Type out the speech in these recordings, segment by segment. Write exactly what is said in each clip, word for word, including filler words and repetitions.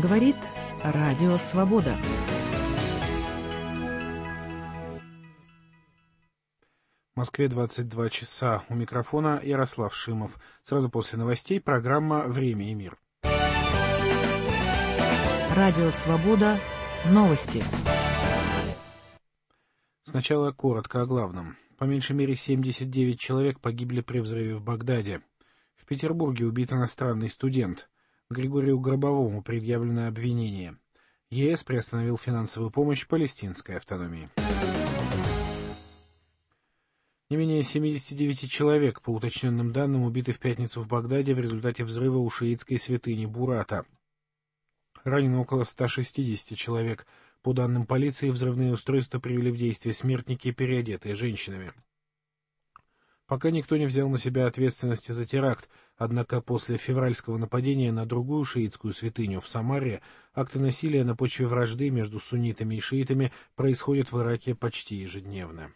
Говорит Радио Свобода. В Москве двадцать два часа. У микрофона Ярослав Шимов. Сразу после новостей программа «Время и мир». Радио Свобода. Новости. Сначала коротко о главном. По меньшей мере семьдесят девять человек погибли при взрыве в Багдаде. В Петербурге убит иностранный студент. Григорию Гробовому предъявлено обвинение. ЕС приостановил финансовую помощь палестинской автономии. Не менее семьдесят девять человек, по уточненным данным, убиты в пятницу в Багдаде в результате взрыва у шиитской святыни Бурата. Ранено около ста шестидесяти человек. По данным полиции, взрывные устройства привели в действие смертники, переодетые женщинами. Пока никто не взял на себя ответственности за теракт, однако после февральского нападения на другую шиитскую святыню в Самаре акты насилия на почве вражды между суннитами и шиитами происходят в Ираке почти ежедневно.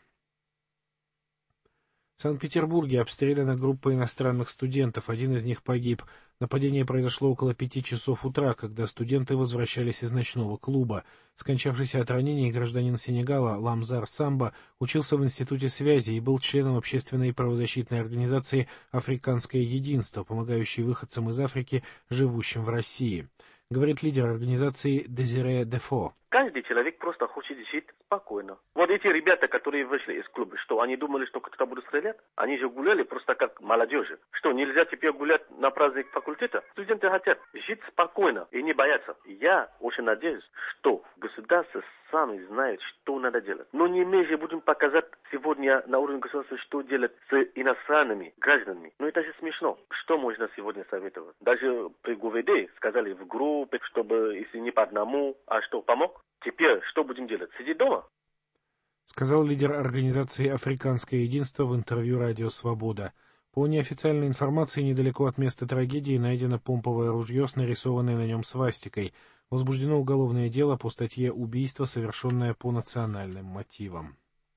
В Санкт-Петербурге обстреляна группа иностранных студентов, один из них погиб. Нападение произошло около пяти часов утра, когда студенты возвращались из ночного клуба. Скончавшийся от ранений гражданин Сенегала Ламзар Самба учился в Институте связи и был членом общественной правозащитной организации «Африканское единство», помогающей выходцам из Африки, живущим в России. Говорит лидер организации Дезире Дефо. Каждый человек просто хочет жить спокойно. Вот эти ребята, которые вышли из клуба, что они думали, что кто-то будет стрелять? Они же гуляли просто как молодежи. Что, нельзя теперь гулять на праздник факультета? Студенты хотят жить спокойно и не бояться. Я очень надеюсь, что государство сами знает, что надо делать. Но не мы же будем показать сегодня на уровне государства, что делать с иностранными гражданами. Но это же смешно. Что можно сегодня советовать? Даже при ГУВД сказали в группе, чтобы, если не по одному, а что, помог? Теперь что будем делать? Сидеть дома? Сказал лидер организации «Африканское единство» в интервью «Радио Свобода». По неофициальной информации, недалеко от места трагедии найдено помповое ружье с нарисованной на нем свастикой. Возбуждено уголовное дело по статье «Убийство, совершенное по национальным мотивам».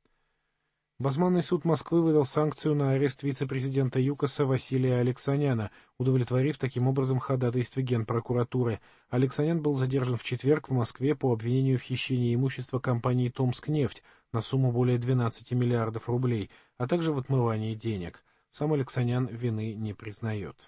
Басманный суд Москвы выдал санкцию на арест вице-президента ЮКОСа Василия Алексаняна, удовлетворив таким образом ходатайство Генпрокуратуры. Алексанян был задержан в четверг в Москве по обвинению в хищении имущества компании «Томскнефть» на сумму более двенадцати миллиардов рублей, а также в отмывании денег. Сам Алексанян вины не признает.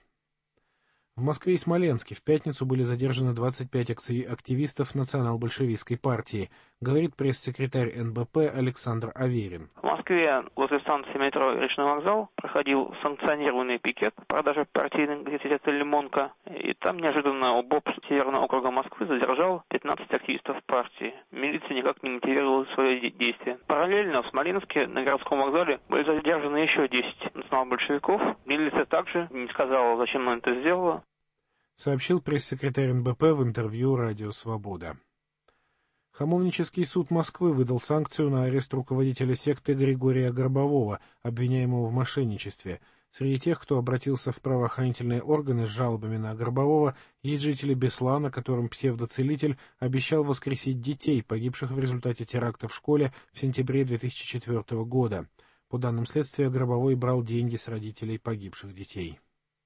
В Москве и Смоленске в пятницу были задержаны двадцать пять активистов национал-большевистской партии, говорит пресс-секретарь эн бэ пэ Александр Аверин. В Москве возле станции метро «Речной вокзал» проходил санкционированный пикет продажи партийной газеты «Лимонка». И там неожиданно ОБОП Северного округа Москвы задержал пятнадцать активистов партии. Милиция никак не мотивировала свои действия. Параллельно в Смоленске на городском вокзале были задержаны еще десять национал-большевиков. Милиция также не сказала, зачем она это сделала. Сообщил пресс-секретарь эн бэ пэ в интервью «Радио Свобода». Хамовнический суд Москвы выдал санкцию на арест руководителя секты Григория Гробового, обвиняемого в мошенничестве. Среди тех, кто обратился в правоохранительные органы с жалобами на Гробового, есть жители Беслана, которым псевдоцелитель обещал воскресить детей, погибших в результате теракта в школе в сентябре две тысячи четвёртого года. По данным следствия, Гробовой брал деньги с родителей погибших детей.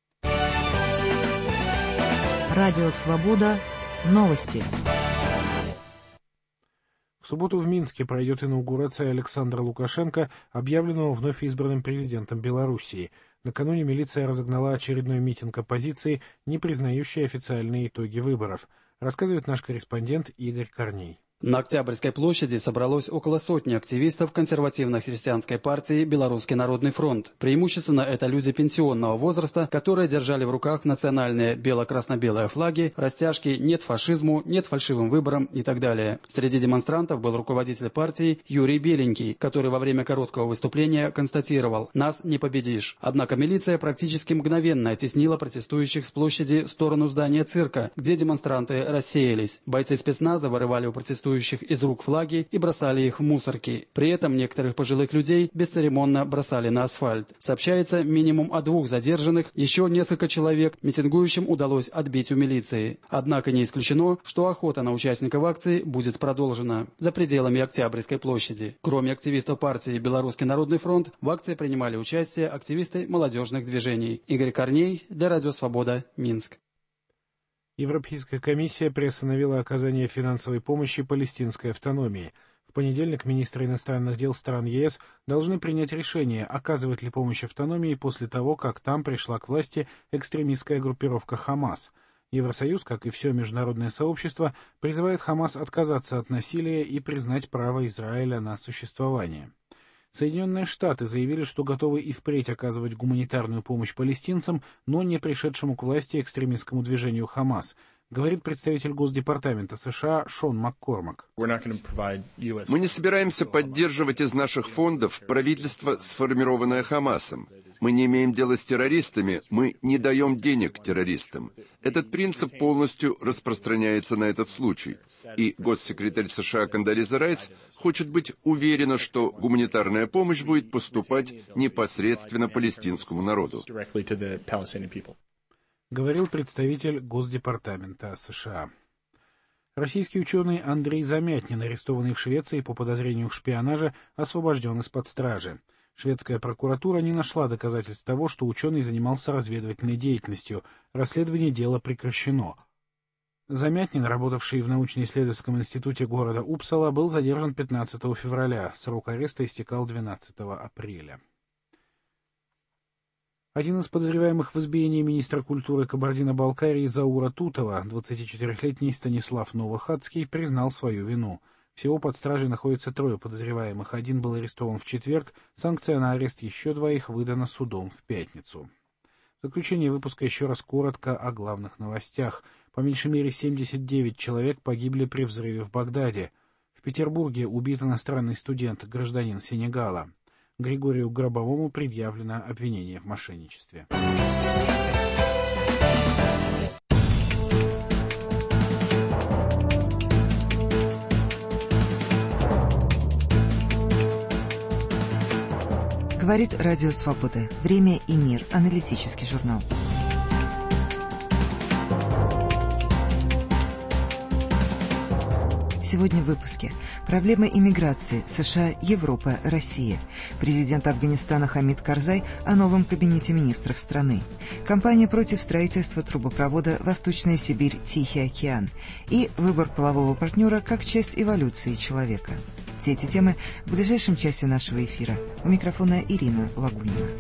Радио Свобода. Новости. В субботу в Минске пройдет инаугурация Александра Лукашенко, объявленного вновь избранным президентом Белоруссии. Накануне милиция разогнала очередной митинг оппозиции, не признающий официальные итоги выборов. Рассказывает наш корреспондент Игорь Корней. На Октябрьской площади собралось около сотни активистов консервативно-христианской партии «Белорусский народный фронт». Преимущественно это люди пенсионного возраста, которые держали в руках национальные бело-красно-белые флаги, растяжки «Нет фашизму», «Нет фальшивым выборам» и так далее. Среди демонстрантов был руководитель партии Юрий Беленький, который во время короткого выступления констатировал: «Нас не победишь». Однако милиция практически мгновенно оттеснила протестующих с площади в сторону здания цирка, где демонстранты рассеялись. Бойцы спецназа вырывали у протестующих из рук флаги и бросали их в мусорки. При этом некоторых пожилых людей бесцеремонно бросали на асфальт. Сообщается минимум о двух задержанных, еще несколько человек митингующим удалось отбить у милиции. Однако не исключено, что охота на участников акции будет продолжена за пределами Октябрьской площади. Кроме активистов партии «Белорусский народный фронт», в акции принимали участие активисты молодежных движений. Игорь Корней для Радио Свобода, Минск. Европейская комиссия приостановила оказание финансовой помощи палестинской автономии. В понедельник министры иностранных дел стран ЕС должны принять решение, оказывать ли помощь автономии после того, как там пришла к власти экстремистская группировка «Хамас». Евросоюз, как и все международное сообщество, призывает ХАМАС отказаться от насилия и признать право Израиля на существование. Соединенные Штаты заявили, что готовы и впредь оказывать гуманитарную помощь палестинцам, но не пришедшему к власти экстремистскому движению «Хамас», говорит представитель Госдепартамента США Шон Маккормак. Мы не собираемся поддерживать из наших фондов правительство, сформированное Хамасом. Мы не имеем дела с террористами, мы не даем денег террористам. Этот принцип полностью распространяется на этот случай. И госсекретарь США Кондолиза Райс хочет быть уверена, что гуманитарная помощь будет поступать непосредственно палестинскому народу. Говорил представитель Госдепартамента США. Российский ученый Андрей Замятнин, арестованный в Швеции по подозрению в шпионаже, освобожден из-под стражи. Шведская прокуратура не нашла доказательств того, что ученый занимался разведывательной деятельностью. Расследование дела прекращено. Замятнин, работавший в научно-исследовательском институте города Упсала, был задержан пятнадцатого февраля. Срок ареста истекал двенадцатого апреля. Один из подозреваемых в избиении министра культуры Кабардино-Балкарии Заура Тутова, двадцатичетырёхлетний Станислав Новохадский, признал свою вину. Всего под стражей находится трое подозреваемых. Один был арестован в четверг, санкция на арест еще двоих выдана судом в пятницу. В заключение выпуска еще раз коротко о главных новостях. По меньшей мере семьдесят девять человек погибли при взрыве в Багдаде. В Петербурге убит иностранный студент, гражданин Сенегала. Григорию Гробовому предъявлено обвинение в мошенничестве. Говорит Радио Свобода. Время и мир. Аналитический журнал. Сегодня в выпуске. Проблемы иммиграции. США, Европа, Россия. Президент Афганистана Хамид Карзай о новом кабинете министров страны. Кампания против строительства трубопровода Восточная Сибирь, Тихий океан. И выбор полового партнера как часть эволюции человека. Все эти темы в ближайшем часе нашего эфира. У микрофона Ирина Лагунина.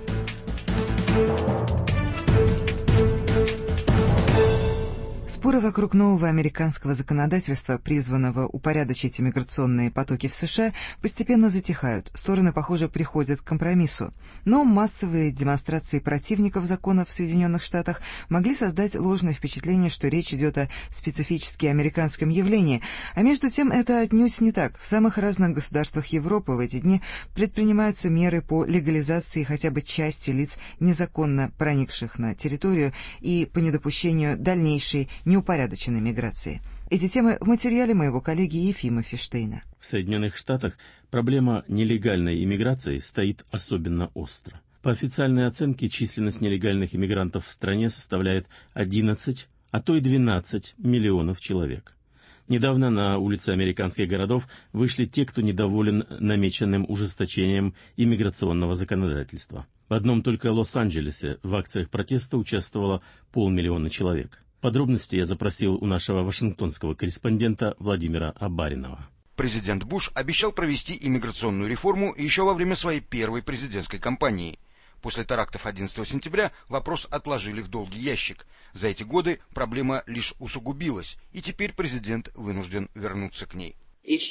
Споры вокруг нового американского законодательства, призванного упорядочить иммиграционные потоки в США, постепенно затихают. Стороны, похоже, приходят к компромиссу. Но массовые демонстрации противников закона в Соединенных Штатах могли создать ложное впечатление, что речь идет о специфически американском явлении. А между тем это отнюдь не так. В самых разных государствах Европы в эти дни предпринимаются меры по легализации хотя бы части лиц, незаконно проникших на территорию, и по недопущению дальнейшей неупорядоченной миграции. Эти темы в материале моего коллеги Ефима Фиштейна. В Соединенных Штатах проблема нелегальной иммиграции стоит особенно остро. По официальной оценке, численность нелегальных иммигрантов в стране составляет одиннадцать, а то и двенадцать миллионов человек. Недавно на улицы американских городов вышли те, кто недоволен намеченным ужесточением иммиграционного законодательства. В одном только Лос-Анджелесе в акциях протеста участвовало полмиллиона человек. Подробности я запросил у нашего вашингтонского корреспондента Владимира Абаринова. Президент Буш обещал провести иммиграционную реформу еще во время своей первой президентской кампании. После терактов одиннадцатого сентября вопрос отложили в долгий ящик. За эти годы проблема лишь усугубилась, и теперь президент вынужден вернуться к ней.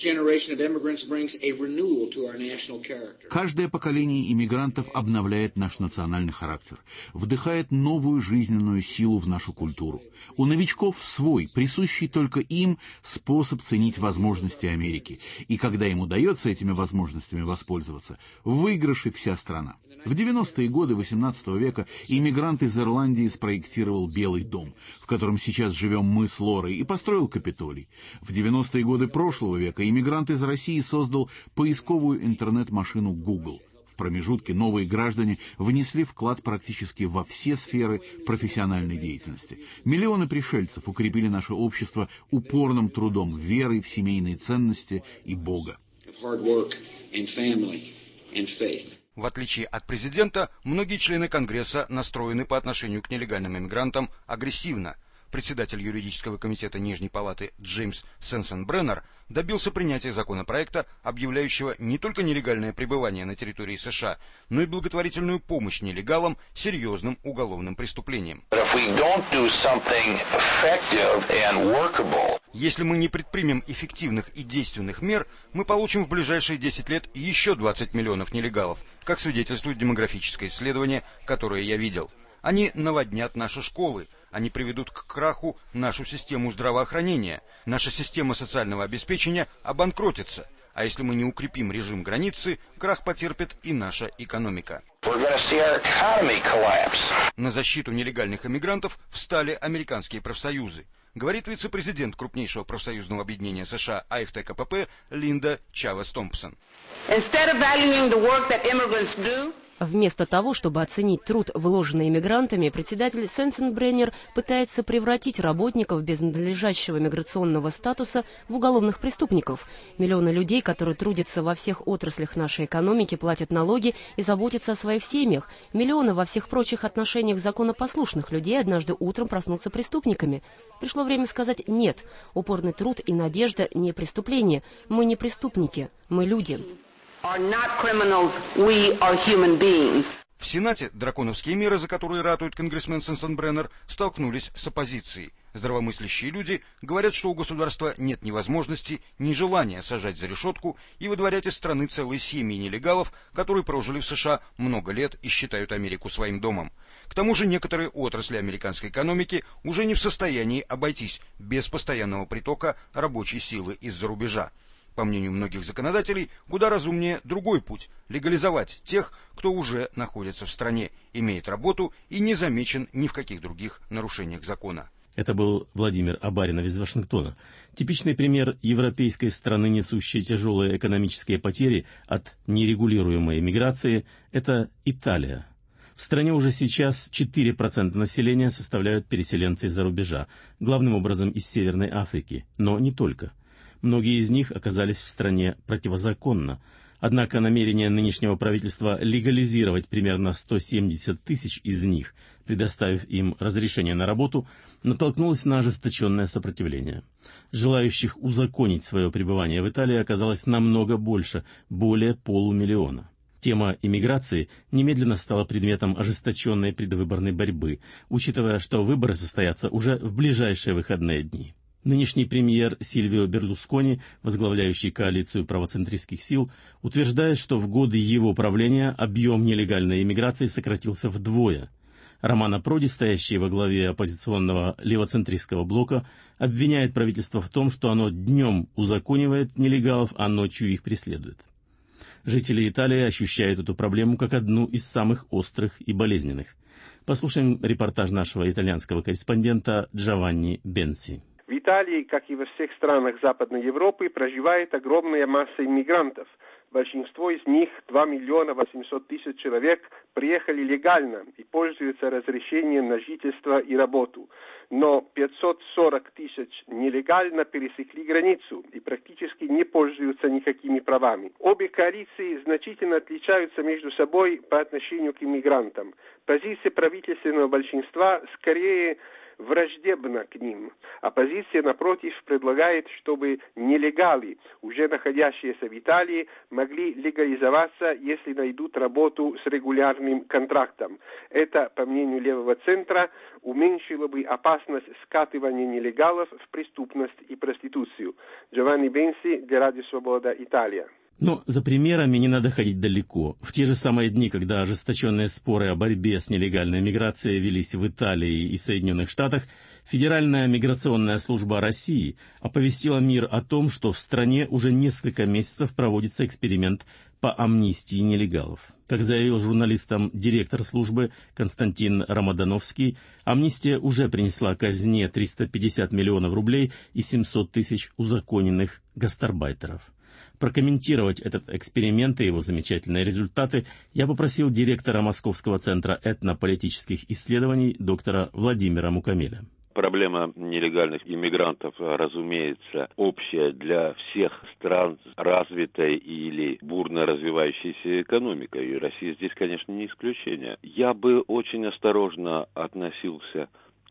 Каждое поколение иммигрантов обновляет наш национальный характер, вдыхает новую жизненную силу в нашу культуру. У новичков свой, присущий только им, способ ценить возможности Америки. И когда им удается этими возможностями воспользоваться, в выигрыше вся страна. В девяностые годы восемнадцатого века иммигрант из Ирландии спроектировал Белый дом, в котором сейчас живем мы с Лорой, и построил Капитолий. В девяностые годы прошлого века иммигрант из России создал поисковую интернет-машину Google. В промежутке новые граждане внесли вклад практически во все сферы профессиональной деятельности. Миллионы пришельцев укрепили наше общество упорным трудом, верой в семейные ценности и Бога. В отличие от президента, многие члены Конгресса настроены по отношению к нелегальным иммигрантам агрессивно. председатель юридического комитета Нижней палаты Джеймс Сенсенбреннер добился принятия законопроекта, объявляющего не только нелегальное пребывание на территории США, но и благотворительную помощь нелегалам серьезным уголовным преступлением. Если мы не предпримем эффективных и действенных мер, мы получим в ближайшие десять лет еще двадцать миллионов нелегалов, как свидетельствует демографическое исследование, которое я видел. Они наводнят наши школы, они приведут к краху нашу систему здравоохранения, наша система социального обеспечения обанкротится, а если мы не укрепим режим границы, крах потерпит и наша экономика. На защиту нелегальных иммигрантов встали американские профсоюзы, говорит вице-президент крупнейшего профсоюзного объединения США эй эф тэ ка пэ пэ Линда Чавес-Томпсон. Вместо того, чтобы оценить труд, вложенный иммигрантами, председатель Сенсенбреннер пытается превратить работников без надлежащего миграционного статуса в уголовных преступников. Миллионы людей, которые трудятся во всех отраслях нашей экономики, платят налоги и заботятся о своих семьях. Миллионы во всех прочих отношениях законопослушных людей однажды утром проснутся преступниками. Пришло время сказать «нет». Упорный труд и надежда не преступление. Мы не преступники, мы люди. В Сенате драконовские меры, за которые ратует конгрессмен Сенсенбреннер, столкнулись с оппозицией. Здравомыслящие люди говорят, что у государства нет ни возможности, ни желания сажать за решетку и выдворять из страны целые семьи нелегалов, которые прожили в США много лет и считают Америку своим домом. К тому же некоторые отрасли американской экономики уже не в состоянии обойтись без постоянного притока рабочей силы из-за рубежа. По мнению многих законодателей, куда разумнее другой путь – легализовать тех, кто уже находится в стране, имеет работу и не замечен ни в каких других нарушениях закона. Это был Владимир Абаринов из Вашингтона. Типичный пример европейской страны, несущей тяжелые экономические потери от нерегулируемой миграции – это Италия. В стране уже сейчас четыре процента населения составляют переселенцы из-за рубежа, главным образом из Северной Африки, но не только. Многие из них оказались в стране противозаконно. Однако намерение нынешнего правительства легализировать примерно сто семьдесят тысяч из них, предоставив им разрешение на работу, натолкнулось на ожесточенное сопротивление. Желающих узаконить свое пребывание в Италии оказалось намного больше, более полумиллиона. Тема иммиграции немедленно стала предметом ожесточенной предвыборной борьбы, учитывая, что выборы состоятся уже в ближайшие выходные дни. Нынешний премьер Сильвио Берлускони, возглавляющий коалицию правоцентристских сил, утверждает, что в годы его правления объем нелегальной иммиграции сократился вдвое. Романо Проди, стоящий во главе оппозиционного левоцентристского блока, обвиняет правительство в том, что оно днем узаконивает нелегалов, а ночью их преследует. Жители Италии ощущают эту проблему как одну из самых острых и болезненных. Послушаем репортаж нашего итальянского корреспондента Джованни Бенси. В Италии, как и во всех странах Западной Европы, проживает огромная масса иммигрантов. Большинство из них, два миллиона восемьсот тысяч человек, приехали легально и пользуются разрешением на жительство и работу. Но пятьсот сорок тысяч нелегально пересекли границу и практически не пользуются никакими правами. Обе коалиции значительно отличаются между собой по отношению к иммигрантам. Позиция правительственного большинства скорее враждебна к ним. Оппозиция, напротив, предлагает, чтобы нелегалы, уже находящиеся в Италии, могли легализоваться, если найдут работу с регулярным контрактом. Это, по мнению левого центра, уменьшило бы опасность скатывания нелегалов в преступность и проституцию. Джованни Бенси, для Радио Свобода, Италия. Но за примерами не надо ходить далеко. В те же самые дни, когда ожесточенные споры о борьбе с нелегальной миграцией велись в Италии и Соединенных Штатах, Федеральная миграционная служба России оповестила мир о том, что в стране уже несколько месяцев проводится эксперимент по амнистии нелегалов. Как заявил журналистам директор службы Константин Рамадановский, амнистия уже принесла казне триста пятьдесят миллионов рублей и семьсот тысяч узаконенных гастарбайтеров. Прокомментировать этот эксперимент и его замечательные результаты я попросил директора Московского центра этнополитических исследований доктора Владимира Мукамеля. Проблема нелегальных иммигрантов, разумеется, общая для всех стран с развитой или бурно развивающейся экономикой. И Россия здесь, конечно, не исключение. Я бы очень осторожно относился к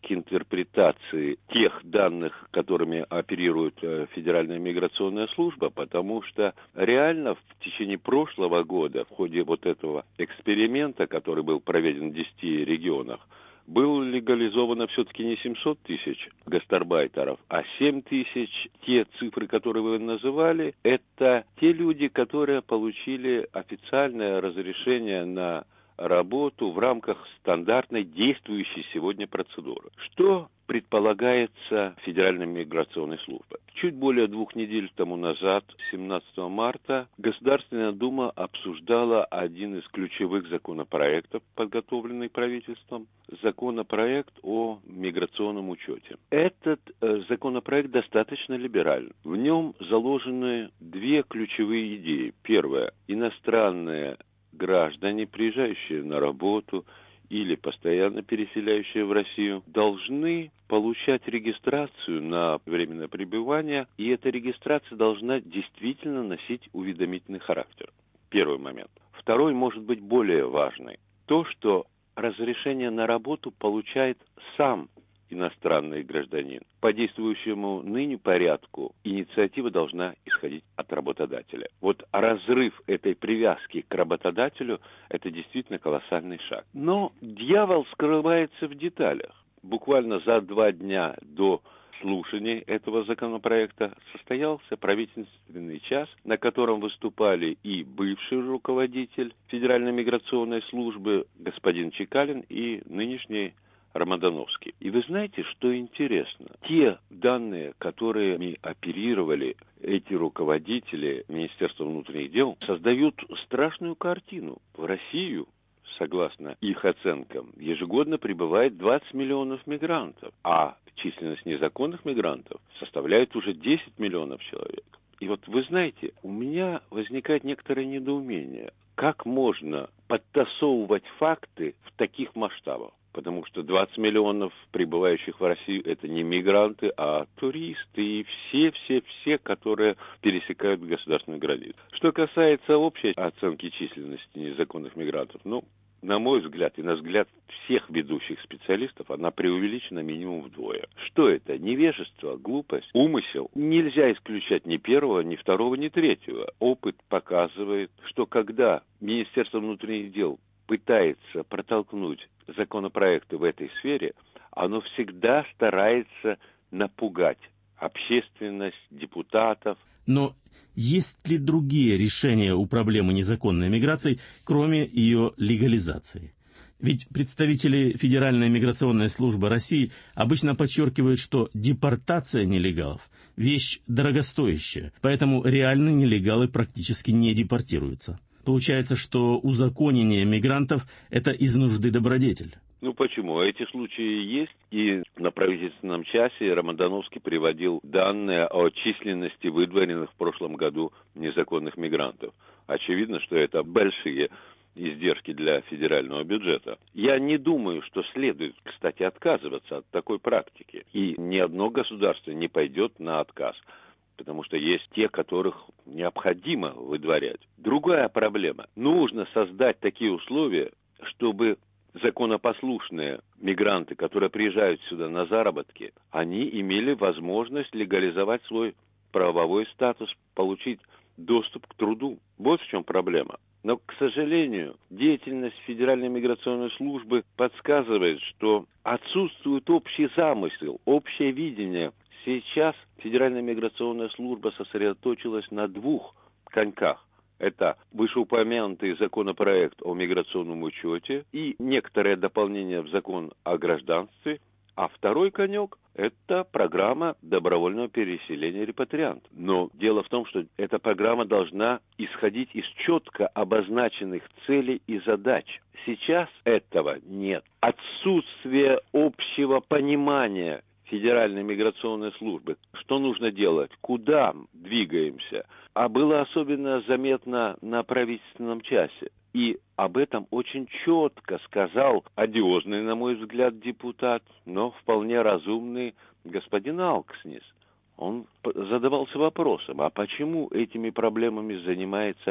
к интерпретации тех данных, которыми оперирует Федеральная миграционная служба, потому что реально в течение прошлого года в ходе вот этого эксперимента, который был проведен в десяти регионах, было легализовано все-таки не семьсот тысяч гастарбайтеров, а семь тысяч. Те цифры, которые вы называли, это те люди, которые получили официальное разрешение на работу в рамках стандартной действующей сегодня процедуры. Что предполагается Федеральной миграционной службой? Чуть более двух недель тому назад, семнадцатого марта, Государственная Дума обсуждала один из ключевых законопроектов, подготовленный правительством, законопроект о миграционном учете. Этот э, законопроект достаточно либерален. В нем заложены две ключевые идеи. Первое. Иностранные граждане, приезжающие на работу или постоянно переселяющие в Россию, должны получать регистрацию на временное пребывание, и эта регистрация должна действительно носить уведомительный характер. Первый момент. Второй может быть более важный. То, что разрешение на работу получает сам иностранный гражданин. По действующему ныне порядку инициатива должна исходить от работодателя. Вот разрыв этой привязки к работодателю – это действительно колоссальный шаг. Но дьявол скрывается в деталях. Буквально за два дня до слушания этого законопроекта состоялся правительственный час, на котором выступали и бывший руководитель Федеральной миграционной службы господин Чекалин и нынешний Рамадановский. И вы знаете, что интересно? Те данные, которыми оперировали эти руководители Министерства внутренних дел, создают страшную картину. В Россию, согласно их оценкам, ежегодно прибывает двадцать миллионов мигрантов, а численность незаконных мигрантов составляет уже десять миллионов человек. И вот вы знаете, у меня возникает некоторое недоумение. Как можно подтасовывать факты в таких масштабах? Потому что двадцать миллионов прибывающих в Россию – это не мигранты, а туристы и все-все-все, которые пересекают государственную границу. Что касается общей оценки численности незаконных мигрантов, ну, на мой взгляд и на взгляд всех ведущих специалистов, она преувеличена минимум вдвое. Что это? Невежество, глупость, умысел? Нельзя исключать ни первого, ни второго, ни третьего. Опыт показывает, что когда Министерство внутренних дел пытается протолкнуть законопроекты в этой сфере, оно всегда старается напугать общественность, депутатов. Но есть ли другие решения у проблемы незаконной миграции, кроме ее легализации? Ведь представители Федеральной миграционной службы России обычно подчеркивают, что депортация нелегалов – вещь дорогостоящая, поэтому реальные нелегалы практически не депортируются. Получается, что узаконение мигрантов – это из нужды добродетель. Ну почему? Эти случаи есть, и на правительственном часе Рамадановский приводил данные о численности выдворенных в прошлом году незаконных мигрантов. Очевидно, что это большие издержки для федерального бюджета. Я не думаю, что следует, кстати, отказываться от такой практики. И ни одно государство не пойдет на отказ, потому что есть те, которых необходимо выдворять. Другая проблема. Нужно создать такие условия, чтобы законопослушные мигранты, которые приезжают сюда на заработки, они имели возможность легализовать свой правовой статус, получить доступ к труду. Вот в чем проблема. Но, к сожалению, деятельность Федеральной миграционной службы подсказывает, что отсутствует общий замысел, общее видение. Сейчас Федеральная миграционная служба сосредоточилась на двух коньках. Это вышеупомянутый законопроект о миграционном учете и некоторые дополнения в закон о гражданстве. А второй конек – это программа добровольного переселения репатриантов. Но дело в том, что эта программа должна исходить из четко обозначенных целей и задач. Сейчас этого нет. Отсутствие общего понимания Федеральной миграционной службы. Что нужно делать? Куда двигаемся? А было особенно заметно на правительственном часе. И об этом очень четко сказал одиозный, на мой взгляд, депутат, но вполне разумный господин Алкснис. Он задавался вопросом, а почему этими проблемами занимается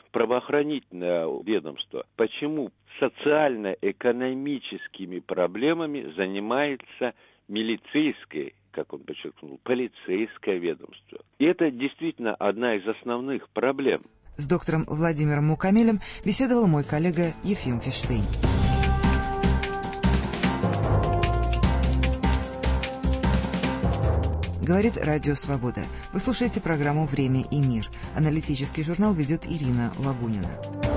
правоохранительное ведомство, почему социально-экономическими проблемами занимается милицейское, как он подчеркнул, полицейское ведомство. И это действительно одна из основных проблем. С доктором Владимиром Мукамелем беседовал мой коллега Ефим Фиштейн. Говорит Радио Свобода. Вы слушаете программу «Время и мир». Аналитический журнал ведет Ирина Лагунина.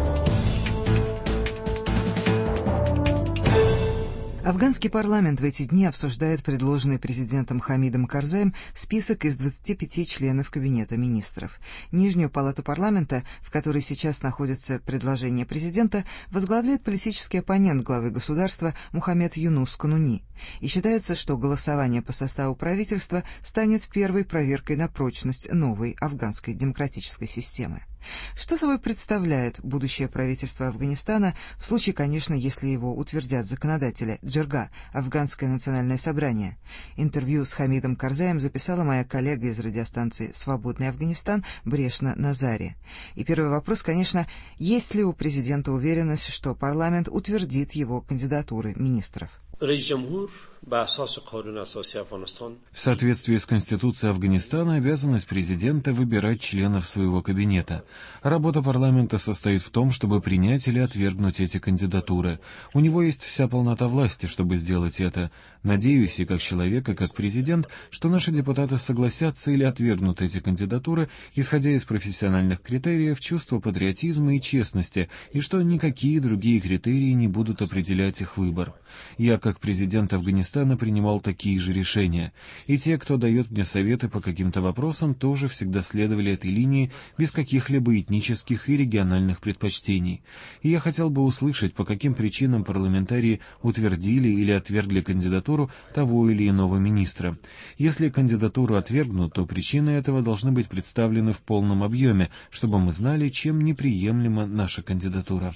Афганский парламент в эти дни обсуждает предложенный президентом Хамидом Карзаем список из двадцати пяти членов Кабинета министров. Нижнюю палату парламента, в которой сейчас находится предложение президента, возглавляет политический оппонент главы государства Мухаммед Юнус Кануни. И считается, что голосование по составу правительства станет первой проверкой на прочность новой афганской демократической системы. Что собой представляет будущее правительство Афганистана в случае, конечно, если его утвердят законодатели Джирга, Афганское национальное собрание? Интервью с Хамидом Карзаем записала моя коллега из радиостанции «Свободный Афганистан» Брешна Назари. И первый вопрос, конечно, есть ли у президента уверенность, что парламент утвердит его кандидатуры министров? В соответствии с Конституцией Афганистана, обязанность президента выбирать членов своего кабинета. Работа парламента состоит в том, чтобы принять или отвергнуть эти кандидатуры. У него есть вся полнота власти, чтобы сделать это. Надеюсь, и как человек, и как президент, что наши депутаты согласятся или отвергнут эти кандидатуры, исходя из профессиональных критериев, чувства патриотизма и честности, и что никакие другие критерии не будут определять их выбор. Я, как президент Афганистана, принимал такие же решения. И те, кто дает мне советы по каким-то вопросам, тоже всегда следовали этой линии без каких-либо этнических и региональных предпочтений. И я хотел бы услышать, по каким причинам парламентарии утвердили или отвергли кандидатуру того или иного министра. Если кандидатуру отвергнут, то причины этого должны быть представлены в полном объеме, чтобы мы знали, чем неприемлема наша кандидатура.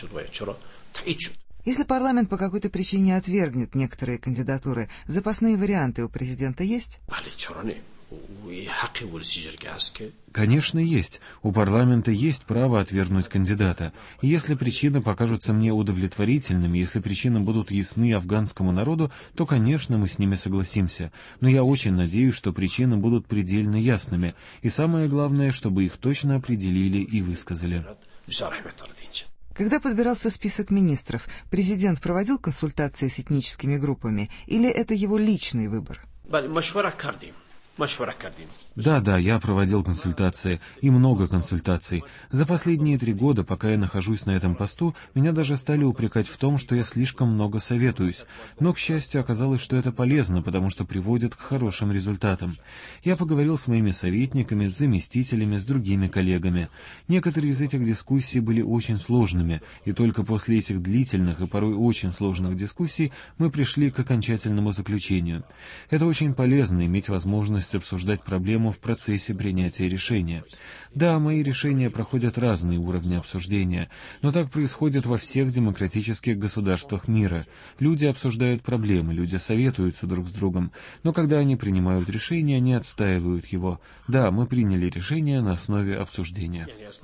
Если парламент по какой-то причине отвергнет некоторые кандидатуры, запасные варианты у президента есть? Конечно, есть. У парламента есть право отвергнуть кандидата. И если причины покажутся мне удовлетворительными, если причины будут ясны афганскому народу, то, конечно, мы с ними согласимся. Но я очень надеюсь, что причины будут предельно ясными. И самое главное, чтобы их точно определили и высказали. Когда подбирался список министров, президент проводил консультации с этническими группами, или это его личный выбор? Да, да, я проводил консультации, и много консультаций. За последние три года, пока я нахожусь на этом посту, меня даже стали упрекать в том, что я слишком много советуюсь. Но, к счастью, оказалось, что это полезно, потому что приводит к хорошим результатам. Я поговорил с моими советниками, с заместителями, с другими коллегами. Некоторые из этих дискуссий были очень сложными, и только после этих длительных и порой очень сложных дискуссий мы пришли к окончательному заключению. Это очень полезно, иметь возможность обсуждать проблему в процессе принятия решения. Да, мои решения проходят разные уровни обсуждения, но так происходит во всех демократических государствах мира. Люди обсуждают проблемы, люди советуются друг с другом, но когда они принимают решение, они отстаивают его. Да, мы приняли решение на основе обсуждения.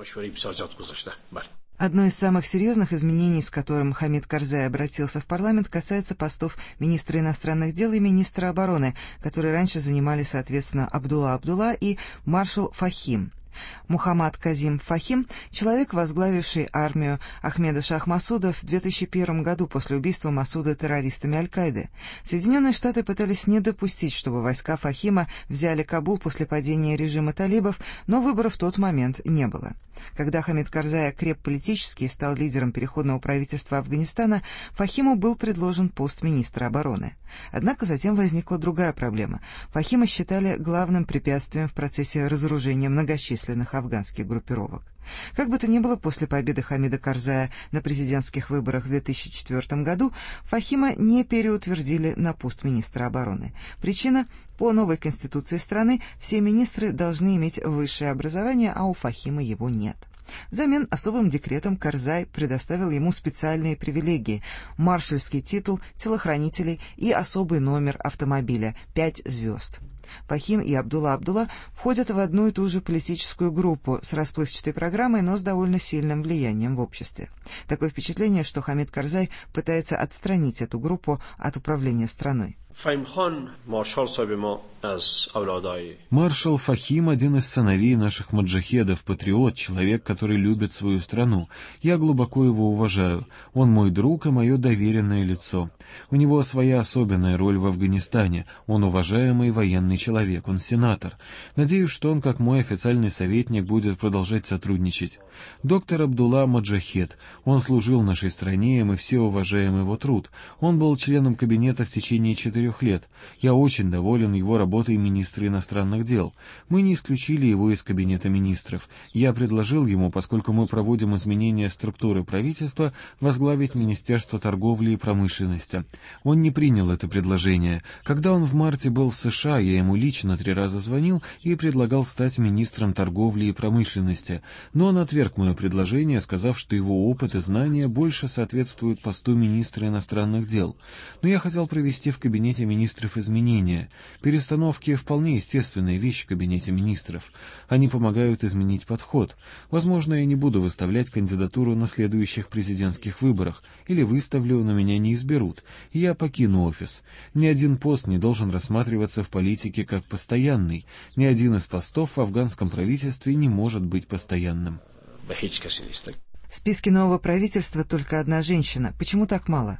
Одно из самых серьезных изменений, с которым Хамид Карзай обратился в парламент, касается постов министра иностранных дел и министра обороны, которые раньше занимали, соответственно, Абдулла Абдулла и маршал Фахим. Мухаммад Казим Фахим, человек, возглавивший армию Ахмеда Шах Масуда в две тысячи первом году после убийства Масуда террористами Аль-Каиды. Соединенные Штаты пытались не допустить, чтобы войска Фахима взяли Кабул после падения режима талибов, но выбора в тот момент не было. Когда Хамид Карзай окреп политически и стал лидером переходного правительства Афганистана, Фахиму был предложен пост министра обороны. Однако затем возникла другая проблема. Фахима считали главным препятствием в процессе разоружения многочисленных афганских группировок. Как бы то ни было, после победы Хамида Карзая на президентских выборах в две тысячи четвёртом году Фахима не переутвердили на пост министра обороны. Причина – по новой конституции страны все министры должны иметь высшее образование, а у Фахима его нет. Взамен особым декретом Карзай предоставил ему специальные привилегии – маршальский титул, телохранителей и особый номер автомобиля – пять звезд. Фахим и Абдулла Абдулла входят в одну и ту же политическую группу с расплывчатой программой, но с довольно сильным влиянием в обществе. Такое впечатление, что Хамид Карзай пытается отстранить эту группу от управления страной. Маршал Фахим – один из сыновей наших маджахедов, патриот, человек, который любит свою страну. Я глубоко его уважаю. Он мой друг и мое доверенное лицо. У него своя особенная роль в Афганистане. Он уважаемый военный человек, он сенатор. Надеюсь, что он, как мой официальный советник, будет продолжать сотрудничать. Доктор Абдулла маджахед. Он служил нашей стране, и мы все уважаем его труд. Он был членом кабинета в течение четырех лет. Я очень доволен его работой министра иностранных дел. Мы не исключили его из кабинета министров. Я предложил ему, поскольку мы проводим изменения структуры правительства, возглавить Министерство торговли и промышленности. Он не принял это предложение. Когда он в марте был в США, я ему лично три раза звонил и предлагал стать министром торговли и промышленности. Но он отверг мое предложение, сказав, что его опыт и знания больше соответствуют посту министра иностранных дел. Но я хотел провести в кабинете министров изменения. Перестановки — вполне естественная вещь в кабинете министров. Они помогают изменить подход. Возможно, я не буду выставлять кандидатуру на следующих президентских выборах, или выставлю, но меня не изберут, и я покину офис. Ни один пост не должен рассматриваться в политике как постоянный. Ни один из постов в афганском правительстве не может быть постоянным. В списке нового правительства только одна женщина. Почему так мало?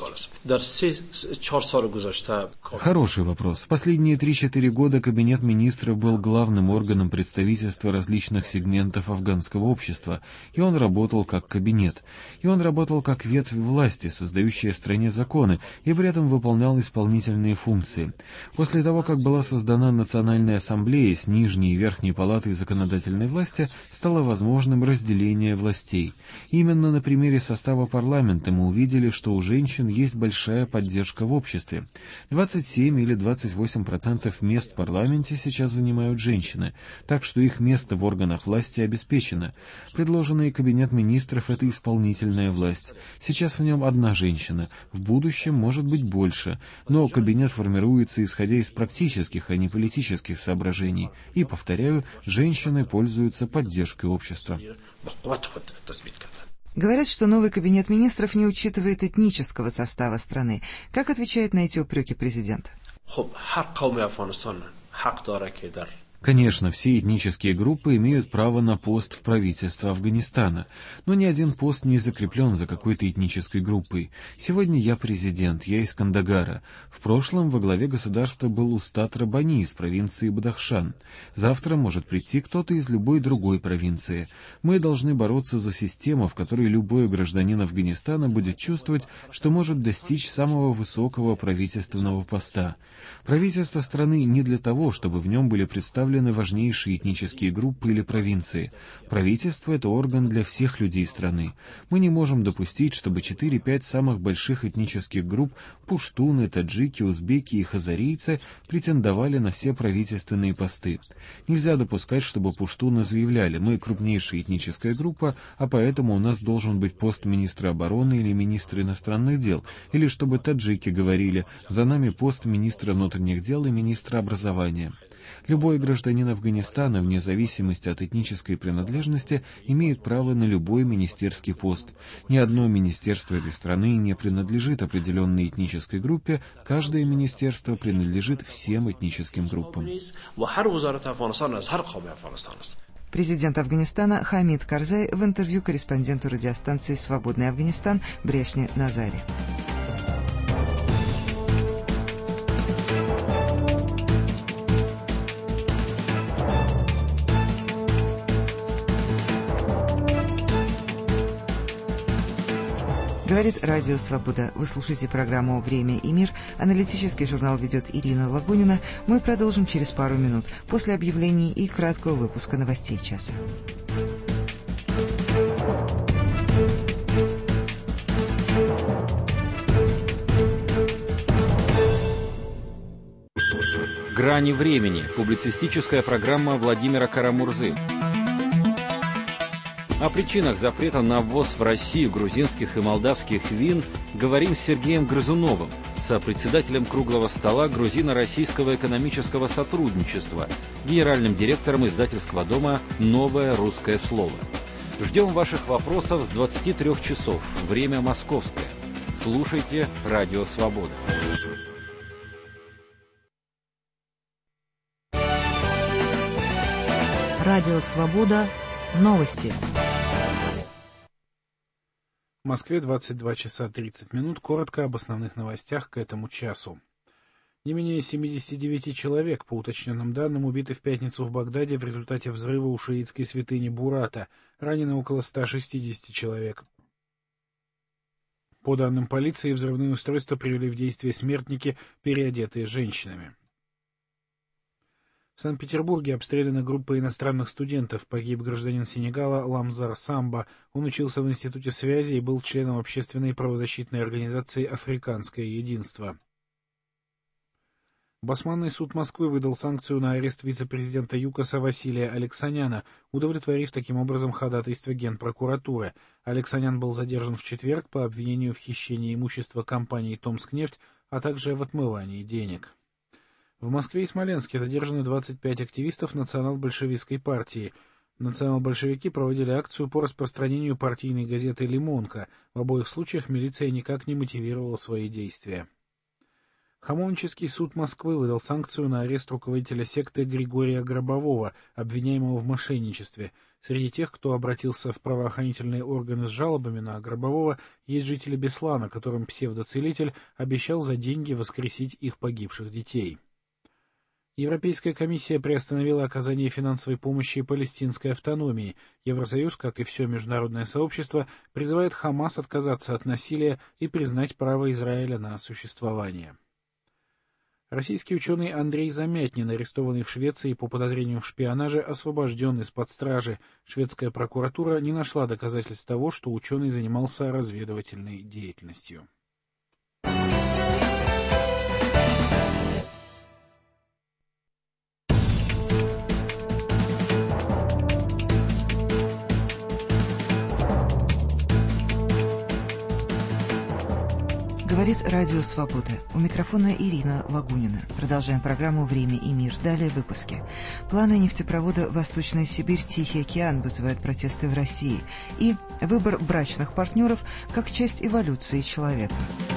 Хороший вопрос. В последние три-четыре года Кабинет министров был главным органом представительства различных сегментов афганского общества, и он работал как кабинет. И он работал как ветвь власти, создающая в стране законы, и при этом выполнял исполнительные функции. После того, как была создана Национальная ассамблея с нижней и верхней палатой законодательной власти, стало возможным разделение властей. Именно на примере состава парламента мы увидели, что у женщин есть большая поддержка в обществе. двадцать семь или двадцать восемь процентов мест в парламенте сейчас занимают женщины, так что их место в органах власти обеспечено. Предложенный кабинет министров — это исполнительная власть. Сейчас в нем одна женщина, в будущем может быть больше, но кабинет формируется исходя из практических, а не политических соображений. И, повторяю, женщины пользуются поддержкой общества. Говорят, что новый кабинет министров не учитывает этнического состава страны. Как отвечает на эти упреки президент? Конечно, все этнические группы имеют право на пост в правительстве Афганистана, но ни один пост не закреплен за какой-то этнической группой. Сегодня я президент, я из Кандагара. В прошлом во главе государства был Устат Рабани из провинции Бадахшан. Завтра может прийти кто-то из любой другой провинции. Мы должны бороться за систему, в которой любой гражданин Афганистана будет чувствовать, что может достичь самого высокого правительственного поста. Правительство страны не для того, чтобы в нем были представлены важнейшие этнические группы или провинции. Правительство — это орган для всех людей страны. Мы не можем допустить, чтобы четыре-пять самых больших этнических групп — пуштуны, таджики, узбеки и хазарийцы — претендовали на все правительственные посты. Нельзя допускать, чтобы пуштуны заявляли: мы крупнейшая этническая группа, а поэтому у нас должен быть пост министра обороны или министра иностранных дел, или чтобы таджики говорили: за нами пост министра внутренних дел и министра образования. Любой гражданин Афганистана, вне зависимости от этнической принадлежности, имеет право на любой министерский пост. Ни одно министерство этой страны не принадлежит определенной этнической группе, каждое министерство принадлежит всем этническим группам. Президент Афганистана Хамид Карзай в интервью корреспонденту радиостанции «Свободный Афганистан» Брешне Назари. Говорит Радио Свобода. Вы слушаете программу «Время и мир». Аналитический журнал ведет Ирина Лагунина. Мы продолжим через пару минут после объявлений и краткого выпуска новостей часа. «Грани времени» – публицистическая программа Владимира Карамурзы. О причинах запрета на ввоз в Россию грузинских и молдавских вин говорим с Сергеем Грызуновым, сопредседателем круглого стола грузино-российского экономического сотрудничества, генеральным директором издательского дома «Новое русское слово». Ждем ваших вопросов с двадцати трёх часов, время московское. Слушайте «Радио Свобода». Радио Свобода. Новости. В Москве двадцать два часа тридцать минут. Коротко об основных новостях к этому часу. Не менее семидесяти девяти человек, по уточненным данным, убиты в пятницу в Багдаде в результате взрыва у шиитской святыни Бурата. Ранено около ста шестидесяти человек. По данным полиции, взрывные устройства привели в действие смертники, переодетые женщинами. В Санкт-Петербурге обстреляна группа иностранных студентов. Погиб гражданин Сенегала Ламзар Самба. Он учился в Институте связи и был членом общественной правозащитной организации «Африканское единство». Басманный суд Москвы выдал санкцию на арест вице-президента ЮКОСа Василия Алексаняна, удовлетворив таким образом ходатайство Генпрокуратуры. Алексанян был задержан в четверг по обвинению в хищении имущества компании «Томскнефть», а также в отмывании денег. В Москве и Смоленске задержаны двадцать пять активистов национал-большевистской партии. Национал-большевики проводили акцию по распространению партийной газеты «Лимонка». В обоих случаях милиция никак не мотивировала свои действия. Хамовнический суд Москвы выдал санкцию на арест руководителя секты Григория Гробового, обвиняемого в мошенничестве. Среди тех, кто обратился в правоохранительные органы с жалобами на Гробового, есть жители Беслана, которым псевдоцелитель обещал за деньги воскресить их погибших детей. Европейская комиссия приостановила оказание финансовой помощи палестинской автономии. Евросоюз, как и все международное сообщество, призывает Хамас отказаться от насилия и признать право Израиля на существование. Российский ученый Андрей Замятнин, арестованный в Швеции по подозрению в шпионаже, освобожден из-под стражи. Шведская прокуратура не нашла доказательств того, что ученый занимался разведывательной деятельностью. Говорит Радио Свобода. У микрофона Ирина Лагунина. Продолжаем программу «Время и мир». Далее в выпуске. Планы нефтепровода «Восточная Сибирь» Тихий океан вызывают протесты в России. И выбор брачных партнеров как часть эволюции человека.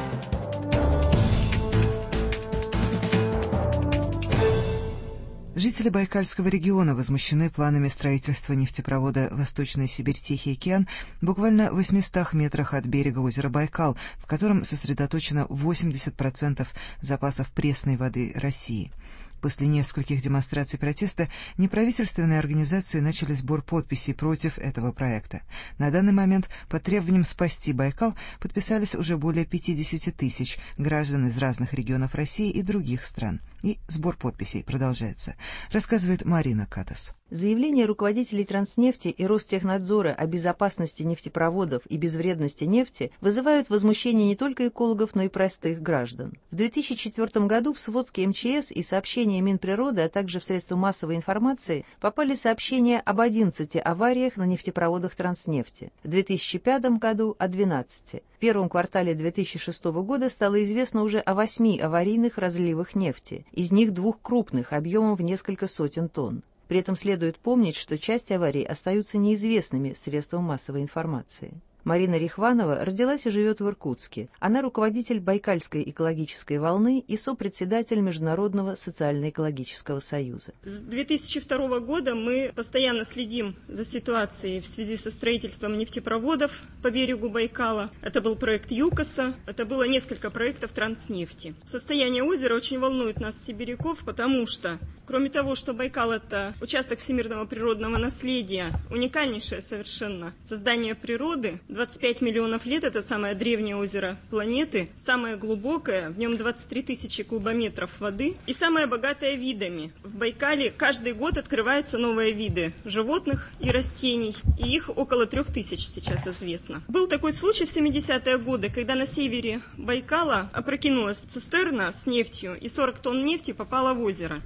Жители Байкальского региона возмущены планами строительства нефтепровода «Восточная Сибирь» Тихий океан буквально в восьмистах метрах от берега озера Байкал, в котором сосредоточено восемьдесят процентов запасов пресной воды России. После нескольких демонстраций протеста неправительственные организации начали сбор подписей против этого проекта. На данный момент под требованием спасти Байкал подписались уже более пятидесяти тысяч граждан из разных регионов России и других стран. И сбор подписей продолжается, рассказывает Марина Катас. Заявления руководителей Транснефти и Ростехнадзора о безопасности нефтепроводов и безвредности нефти вызывают возмущение не только экологов, но и простых граждан. В две тысячи четвёртом году в сводки эм че эс и сообщения Минприроды, а также в средства массовой информации попали сообщения об одиннадцати авариях на нефтепроводах Транснефти. В две тысячи пятом году о двенадцати. В первом квартале две тысячи шестого года стало известно уже о восьми аварийных разливах нефти, из них двух крупных объемом в несколько сотен тонн. При этом следует помнить, что часть аварий остаются неизвестными средствам массовой информации. Марина Рихванова родилась и живет в Иркутске. Она руководитель Байкальской экологической волны и сопредседатель Международного социально-экологического союза. С две тысячи второго года мы постоянно следим за ситуацией в связи со строительством нефтепроводов по берегу Байкала. Это был проект ЮКОСа, это было несколько проектов Транснефти. Состояние озера очень волнует нас, сибиряков, потому что, кроме того, что Байкал – это участок всемирного природного наследия, уникальнейшее совершенно создание природы, двадцать пять миллионов лет – это самое древнее озеро планеты, самое глубокое, в нем двадцать три тысячи кубометров воды и самое богатое видами. В Байкале каждый год открываются новые виды животных и растений, и их около трех тысяч сейчас известно. Был такой случай в семидесятые годы, когда на севере Байкала опрокинулась цистерна с нефтью, и сорок тонн нефти попало в озеро. И на пятнадцать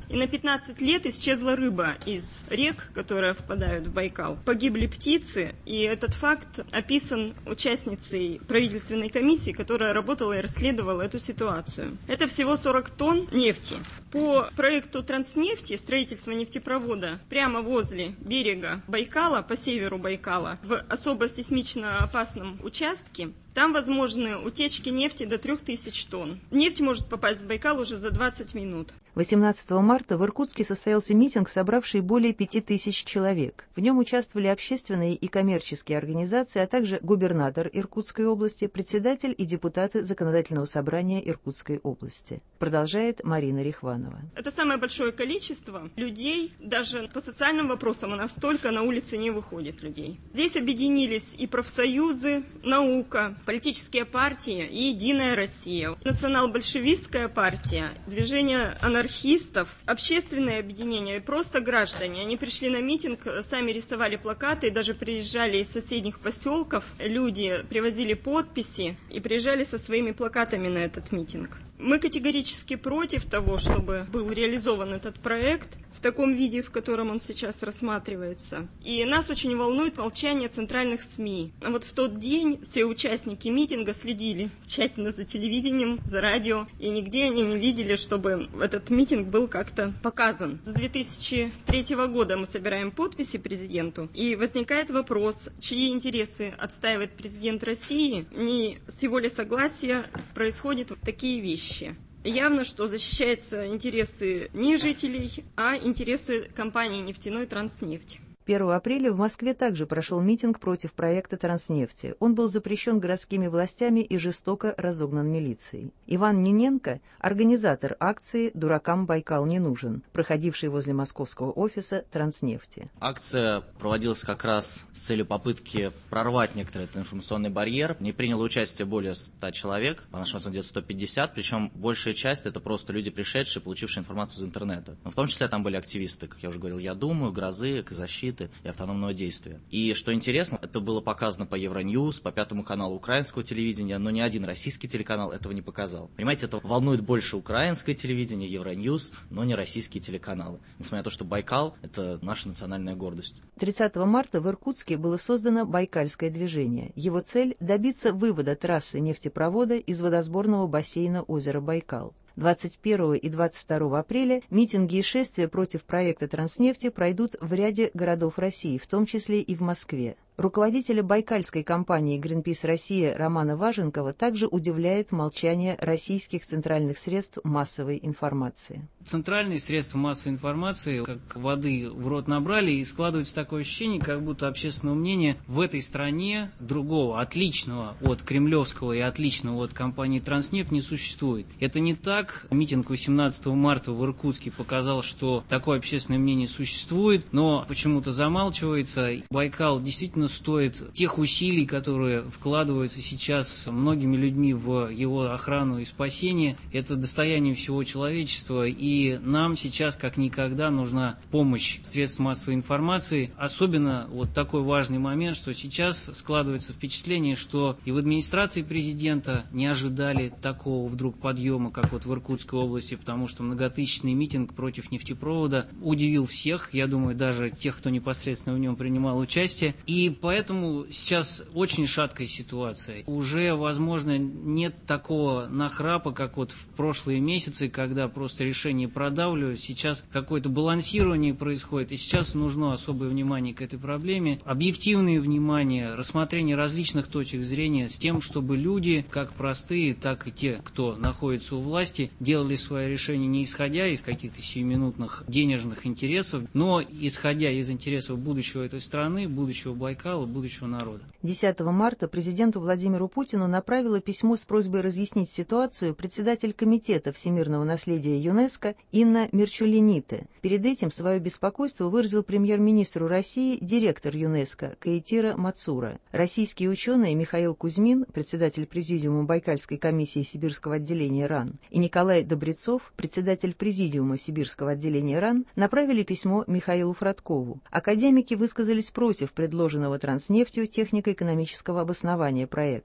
пятнадцать лет исчезла рыба из рек, которые впадают в Байкал. Погибли птицы, и этот факт описан участницей правительственной комиссии, которая работала и расследовала эту ситуацию. Это всего сорок тонн нефти. По проекту Транснефти строительство нефтепровода прямо возле берега Байкала, по северу Байкала, в особо сейсмично опасном участке, там возможны утечки нефти до трех тысяч тонн. Нефть может попасть в Байкал уже за двадцать минут. восемнадцатого марта в Иркутске состоялся митинг, собравший более пяти тысяч человек. В нем участвовали общественные и коммерческие организации, а также губернатор Иркутской области, председатель и депутаты Законодательного собрания Иркутской области. Продолжает Марина Рихванова. Это самое большое количество людей, даже по социальным вопросам у нас столько на улице не выходит людей. Здесь объединились и профсоюзы, наука, политические партии и «Единая Россия», национал-большевистская партия, движение анархистов, общественные объединения и просто граждане. Они пришли на митинг, сами рисовали плакаты и даже приезжали из соседних поселков. Люди привозили подписи и приезжали со своими плакатами на этот митинг. Мы категорически против того, чтобы был реализован этот проект в таком виде, в котором он сейчас рассматривается. И нас очень волнует молчание центральных СМИ. А вот в тот день все участники митинга следили тщательно за телевидением, за радио, и нигде они не видели, чтобы этот митинг был как-то показан. С две тысячи третьего года мы собираем подписи президенту, и возникает вопрос, чьи интересы отстаивает президент России, не с его ли согласия происходят вот такие вещи. Явно, что защищаются интересы не жителей, а интересы компании нефтяной «Транснефть». первого апреля в Москве также прошел митинг против проекта «Транснефти». Он был запрещен городскими властями и жестоко разогнан милицией. Иван Ниненко – организатор акции «Дуракам Байкал не нужен», проходившей возле московского офиса «Транснефти». Акция проводилась как раз с целью попытки прорвать некоторый этот информационный барьер. В ней приняло участие более ста человек, по нашим оценкам где-то сто пятьдесят, причем большая часть – это просто люди, пришедшие, получившие информацию из интернета. Но в том числе там были активисты, как я уже говорил, «Я думаю», «Грозы», «Экозащиты» и автономного действия. И что интересно, это было показано по Евроньюз, по пятому каналу украинского телевидения, но ни один российский телеканал этого не показал. Понимаете, это волнует больше украинское телевидение, Евроньюз, но не российские телеканалы. Несмотря на то, что Байкал – это наша национальная гордость. тридцатого марта в Иркутске было создано Байкальское движение. Его цель – добиться вывода трассы нефтепровода из водосборного бассейна озера Байкал. двадцать первого и двадцать второго апреля митинги и шествия против проекта «Транснефти» пройдут в ряде городов России, в том числе и в Москве. Руководителя байкальской компании «Гринпис Россия» Романа Важенкова также удивляет молчание российских центральных средств массовой информации. Центральные средства массовой информации как воды в рот набрали, и складывается такое ощущение, как будто общественного мнения в этой стране другого, отличного от кремлевского и отличного от компании «Транснефть» не существует. Это не так. Митинг восемнадцатого марта в Иркутске показал, что такое общественное мнение существует, но почему-то замалчивается. Байкал действительно стоит тех усилий, которые вкладываются сейчас многими людьми в его охрану и спасение. Это достояние всего человечества, и нам сейчас как никогда нужна помощь средств массовой информации. Особенно вот такой важный момент, что сейчас складывается впечатление, что и в администрации президента не ожидали такого вдруг подъема, как вот в Иркутской области, потому что многотысячный митинг против нефтепровода удивил всех, я думаю, даже тех, кто непосредственно в нем принимал участие. И поэтому сейчас очень шаткая ситуация. Уже, возможно, нет такого нахрапа, как вот в прошлые месяцы, когда просто решения продавливают. Сейчас какое-то балансирование происходит, и сейчас нужно особое внимание к этой проблеме, объективное внимание, рассмотрение различных точек зрения с тем, чтобы люди, как простые, так и те, кто находится у власти, делали свои решения не исходя из каких-то сиюминутных денежных интересов, но исходя из интересов будущего этой страны, будущего Байкала, будущего народа. десятого марта президенту Владимиру Путину направила письмо с просьбой разъяснить ситуацию председатель Комитета всемирного наследия ЮНЕСКО Инна Мерчулините. Перед этим свое беспокойство выразил премьер-министру России директор ЮНЕСКО Каитира Мацура. Российские ученые Михаил Кузьмин, председатель президиума Байкальской комиссии Сибирского отделения РАН, и Николай Добрецов, председатель президиума Сибирского отделения РАН, направили письмо Михаилу Фродкову. Академики высказались против предложенного Транснефтью технико-экономического обоснования проекта.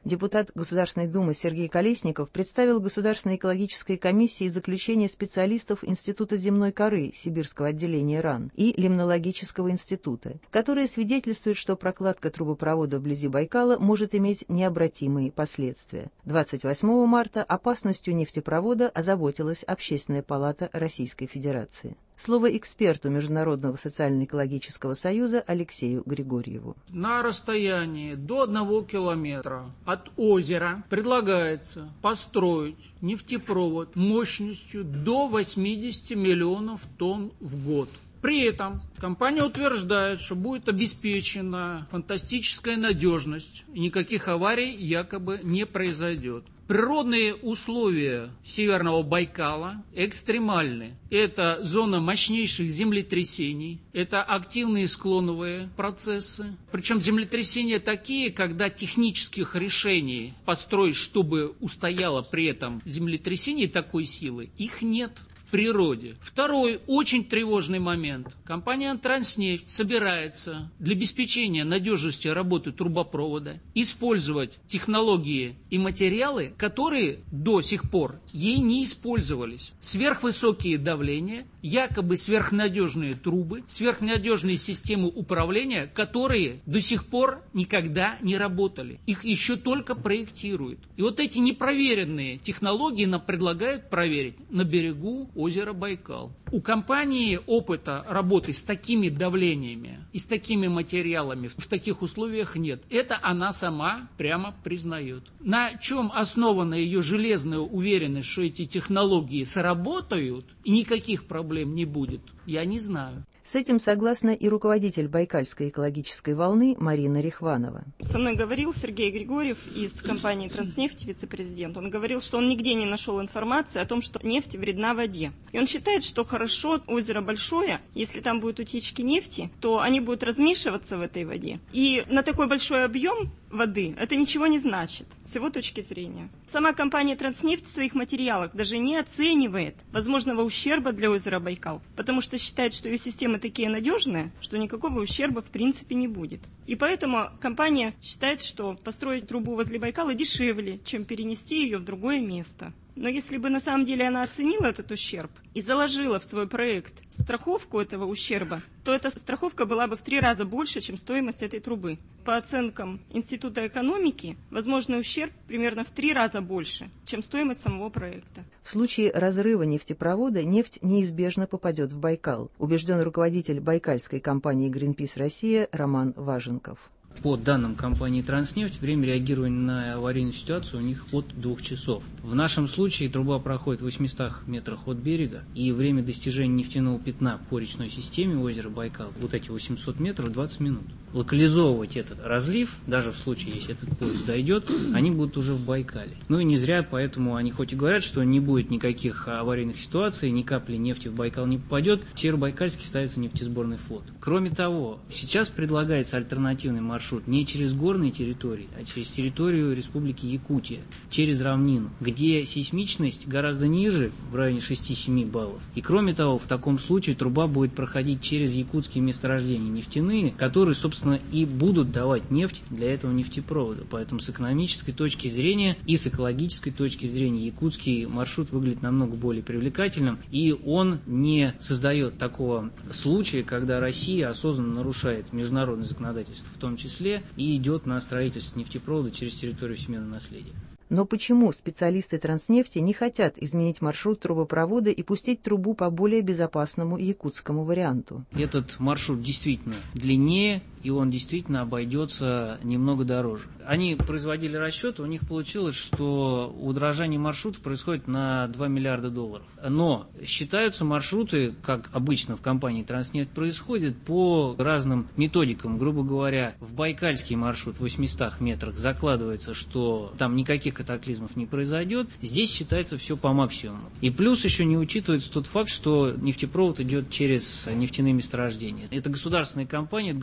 Депутат Государственной Думы Сергей Колесников представил Государственной экологической комиссии заключение специалистов Института земной коры Сибирского отделения РАН и Лимнологического института, которые свидетельствуют, что прокладка трубопровода вблизи Байкала может иметь необратимые последствия. двадцать восьмого марта опасностью нефтепровода озаботилась Общественная палата Российской Федерации. Слово эксперту Международного социально-экологического союза Алексею Григорьеву. На расстоянии до одного километра от озера предлагается построить нефтепровод мощностью до восьмидесяти миллионов тонн в год. При этом компания утверждает, что будет обеспечена фантастическая надежность, и никаких аварий якобы не произойдет. Природные условия Северного Байкала экстремальны. Это зона мощнейших землетрясений, это активные склоновые процессы. Причем землетрясения такие, когда технических решений построить, чтобы устояло при этом землетрясение такой силы, их нет в природе. Второй очень тревожный момент. Компания «Транснефть» собирается для обеспечения надежности работы трубопровода использовать технологии и материалы, которые до сих пор ей не использовались. Сверхвысокие давления, якобы сверхнадежные трубы, сверхнадежные системы управления, которые до сих пор никогда не работали. Их еще только проектируют. И вот эти непроверенные технологии нам предлагают проверить на берегу озера Байкал. У компании опыта работы с такими давлениями и с такими материалами в таких условиях нет. Это она сама прямо признает. На чем основана ее железная уверенность, что эти технологии сработают и никаких проблем не будет, я не знаю. С этим согласна и руководитель Байкальской экологической волны Марина Рихванова. Со мной говорил Сергей Григорьев из компании «Транснефть», вице-президент. Он говорил, что он нигде не нашел информации о том, что нефть вредна воде. И он считает, что хорошо, озеро большое, если там будут утечки нефти, то они будут размешиваться в этой воде. И на такой большой объем воды это ничего не значит, с его точки зрения. Сама компания «Транснефть» в своих материалах даже не оценивает возможного ущерба для озера Байкал, потому что считает, что ее системы такие надежные, что никакого ущерба в принципе не будет. И поэтому компания считает, что построить трубу возле Байкала дешевле, чем перенести ее в другое место. Но если бы на самом деле она оценила этот ущерб и заложила в свой проект страховку этого ущерба, то эта страховка была бы в три раза больше, чем стоимость этой трубы. По оценкам Института экономики, возможный ущерб примерно в три раза больше, чем стоимость самого проекта. В случае разрыва нефтепровода нефть неизбежно попадет в Байкал, убежден руководитель байкальской компании «Гринпис Россия» Роман Важенков. По данным компании «Транснефть», время реагирования на аварийную ситуацию у них от двух часов. В нашем случае труба проходит в восьмистах метрах от берега, и время достижения нефтяного пятна по речной системе озера Байкал, вот эти восемьсот метров, двадцать минут. Локализовывать этот разлив, даже в случае, если этот поезд дойдет, они будут уже в Байкале. Ну и не зря, поэтому они хоть и говорят, что не будет никаких аварийных ситуаций, ни капли нефти в Байкал не попадет, в Северобайкальске ставится нефтесборный флот. Кроме того, сейчас предлагается альтернативный маршрут не через горные территории, а через территорию Республики Якутия, через равнину, где сейсмичность гораздо ниже, в районе шести-семи баллов. И кроме того, в таком случае труба будет проходить через якутские месторождения нефтяные, которые, собственно, и будут давать нефть для этого нефтепровода. Поэтому с экономической точки зрения и с экологической точки зрения якутский маршрут выглядит намного более привлекательным, и он не создает такого случая, когда Россия осознанно нарушает международное законодательство, в том числе и идет на строительство нефтепровода через территорию всемирного наследия. Но почему специалисты «Транснефти» не хотят изменить маршрут трубопровода и пустить трубу по более безопасному якутскому варианту? Этот маршрут действительно длиннее, и он действительно обойдется немного дороже. Они производили расчеты, у них получилось, что удорожание маршрута происходит на два миллиарда долларов. Но считаются маршруты, как обычно в компании «Транснефть» происходит, по разным методикам. Грубо говоря, в байкальский маршрут в восьмистах метрах закладывается, что там никаких катаклизмов не произойдет. Здесь считается все по максимуму. И плюс еще не учитывается тот факт, что нефтепровод идет через нефтяные месторождения. Это государственная компания, это государственный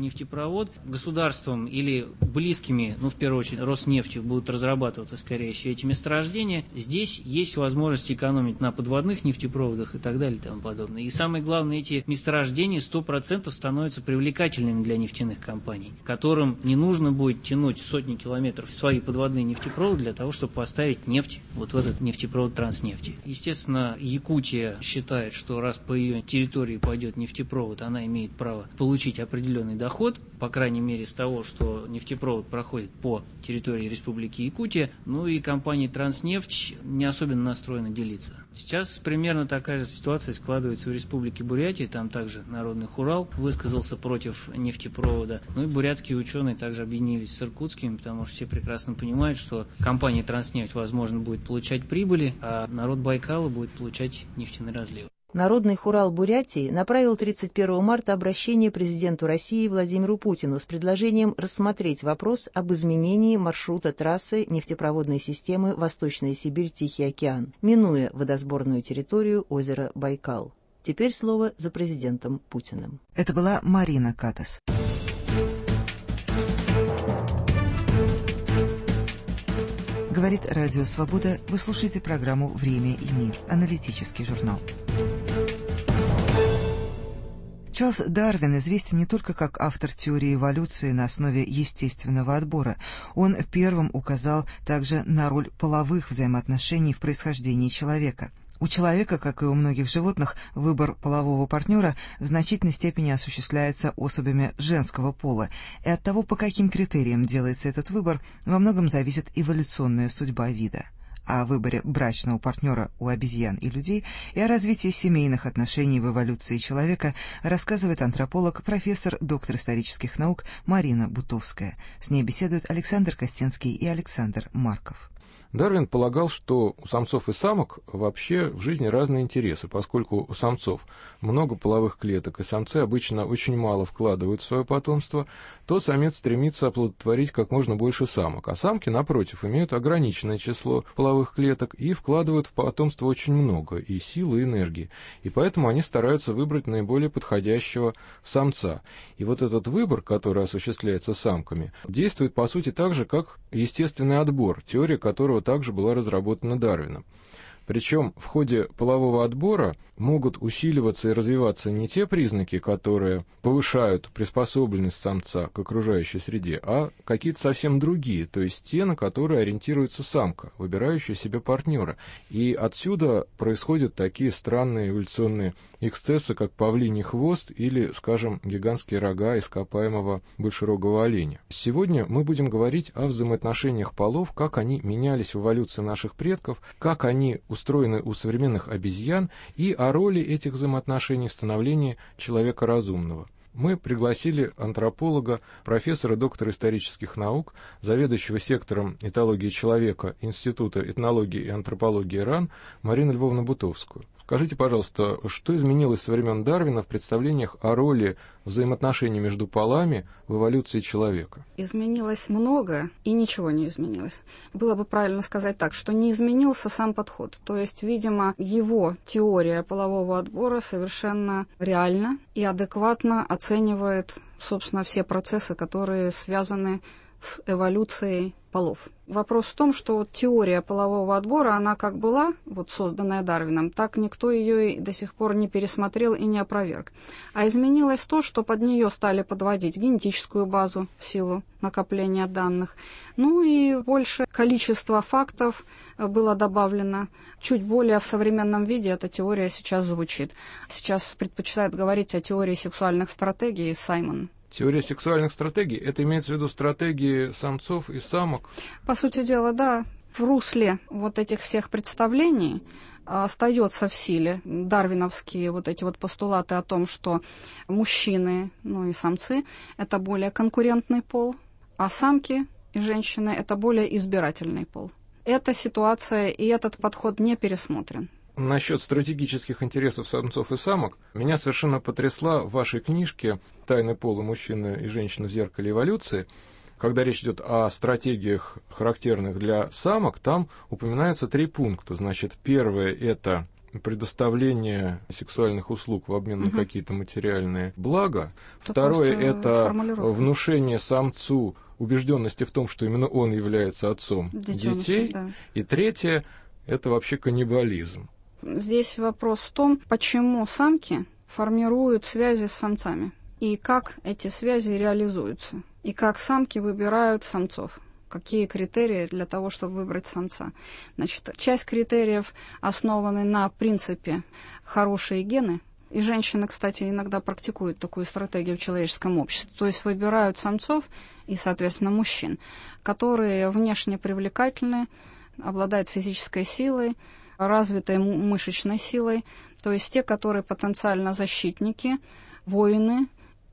нефтепровод, государством или близкими, ну, в первую очередь, Роснефтью будут разрабатываться, скорее всего, эти месторождения. Здесь есть возможность экономить на подводных нефтепроводах и так далее и тому подобное. И самое главное, эти месторождения сто процентов становятся привлекательными для нефтяных компаний, которым не нужно будет тянуть сотни километров в свои подводные нефтепроводы для того, чтобы поставить нефть вот в этот нефтепровод Транснефти. Естественно, Якутия считает, что раз по ее территории пойдет нефтепровод, она имеет право получить определенный доход, по крайней мере с того, что нефтепровод проходит по территории Республики Якутия. Ну и компания Транснефть не особенно настроена делиться. Сейчас примерно такая же ситуация складывается в Республике Бурятия. Там также Народный Хурал высказался против нефтепровода. Ну и бурятские ученые также объединились с иркутскими, потому что все прекрасно понимают, что компания Транснефть, возможно, будет получать прибыли, а народ Байкала будет получать нефтяной разлив. Народный Хурал Бурятии направил тридцать первого марта обращение президенту России Владимиру Путину с предложением рассмотреть вопрос об изменении маршрута трассы нефтепроводной системы Восточная Сибирь-Тихий океан, минуя водосборную территорию озера Байкал. Теперь слово за президентом Путиным. Это была Марина Катас. Говорит Радио Свобода. Вы слушаете программу «Время и мир». Аналитический журнал. Чарльз Дарвин известен не только как автор теории эволюции на основе естественного отбора. Он первым указал также на роль половых взаимоотношений в происхождении человека. У человека, как и у многих животных, выбор полового партнера в значительной степени осуществляется особями женского пола, и от того, по каким критериям делается этот выбор, во многом зависит эволюционная судьба вида. О выборе брачного партнера у обезьян и людей и о развитии семейных отношений в эволюции человека рассказывает антрополог, профессор, доктор исторических наук Марина Бутовская. С ней беседуют Александр Костенский и Александр Марков. Дарвин полагал, что у самцов и самок вообще в жизни разные интересы, поскольку у самцов много половых клеток, и самцы обычно очень мало вкладывают в свое потомство, то самец стремится оплодотворить как можно больше самок, а самки, напротив, имеют ограниченное число половых клеток и вкладывают в потомство очень много и сил, и энергии, и поэтому они стараются выбрать наиболее подходящего самца. И вот этот выбор, который осуществляется самками, действует по сути так же, как естественный отбор, теория которого также была разработана Дарвином. Причем в ходе полового отбора могут усиливаться и развиваться не те признаки, которые повышают приспособленность самца к окружающей среде, а какие-то совсем другие, то есть те, на которые ориентируется самка, выбирающая себе партнера. И отсюда происходят такие странные эволюционные эксцессы, как павлиний хвост или, скажем, гигантские рога ископаемого большерогого оленя. Сегодня мы будем говорить о взаимоотношениях полов, как они менялись в эволюции наших предков, как они устроены у современных обезьян и о роли этих взаимоотношений в становлении человека разумного. Мы пригласили антрополога, профессора, доктора исторических наук, заведующего сектором этологии человека Института этнологии и антропологии РАН Марину Львовну Бутовскую. Скажите, пожалуйста, что изменилось со времен Дарвина в представлениях о роли взаимоотношений между полами в эволюции человека? Изменилось много, и ничего не изменилось. Было бы правильно сказать так, что не изменился сам подход. То есть, видимо, его теория полового отбора совершенно реально и адекватно оценивает, собственно, все процессы, которые связаны с эволюцией полов. Вопрос в том, что вот теория полового отбора, она как была, вот созданная Дарвином, так никто ее до сих пор не пересмотрел и не опроверг. А изменилось то, что под нее стали подводить генетическую базу в силу накопления данных. Ну и больше количество фактов было добавлено. Чуть более в современном виде эта теория сейчас звучит. Сейчас предпочитают говорить о теории сексуальных стратегий Саймон. Теория сексуальных стратегий, это имеется в виду стратегии самцов и самок? По сути дела, да. В русле вот этих всех представлений остается в силе дарвиновские вот эти вот постулаты о том, что мужчины, ну и самцы, это более конкурентный пол, а самки и женщины это более избирательный пол. Эта ситуация и этот подход не пересмотрен. Насчет стратегических интересов самцов и самок меня совершенно потрясла в вашей книжке «Тайны пола мужчины и женщины в зеркале эволюции». Когда речь идет о стратегиях, характерных для самок, там упоминаются три пункта. Значит, первое – это предоставление сексуальных услуг в обмен угу. на какие-то материальные блага. Это Второе – это внушение самцу убежденности в том, что именно он является отцом Детеныши, детей. Да. И третье – это вообще каннибализм. Здесь вопрос в том, почему самки формируют связи с самцами, и как эти связи реализуются, и как самки выбирают самцов. Какие критерии для того, чтобы выбрать самца. Значит, часть критериев основаны на принципе хорошие гены. И женщины, кстати, иногда практикуют такую стратегию в человеческом обществе. То есть выбирают самцов и, соответственно, мужчин, которые внешне привлекательны, обладают физической силой, развитой мышечной силой. То есть те, которые потенциально защитники, воины,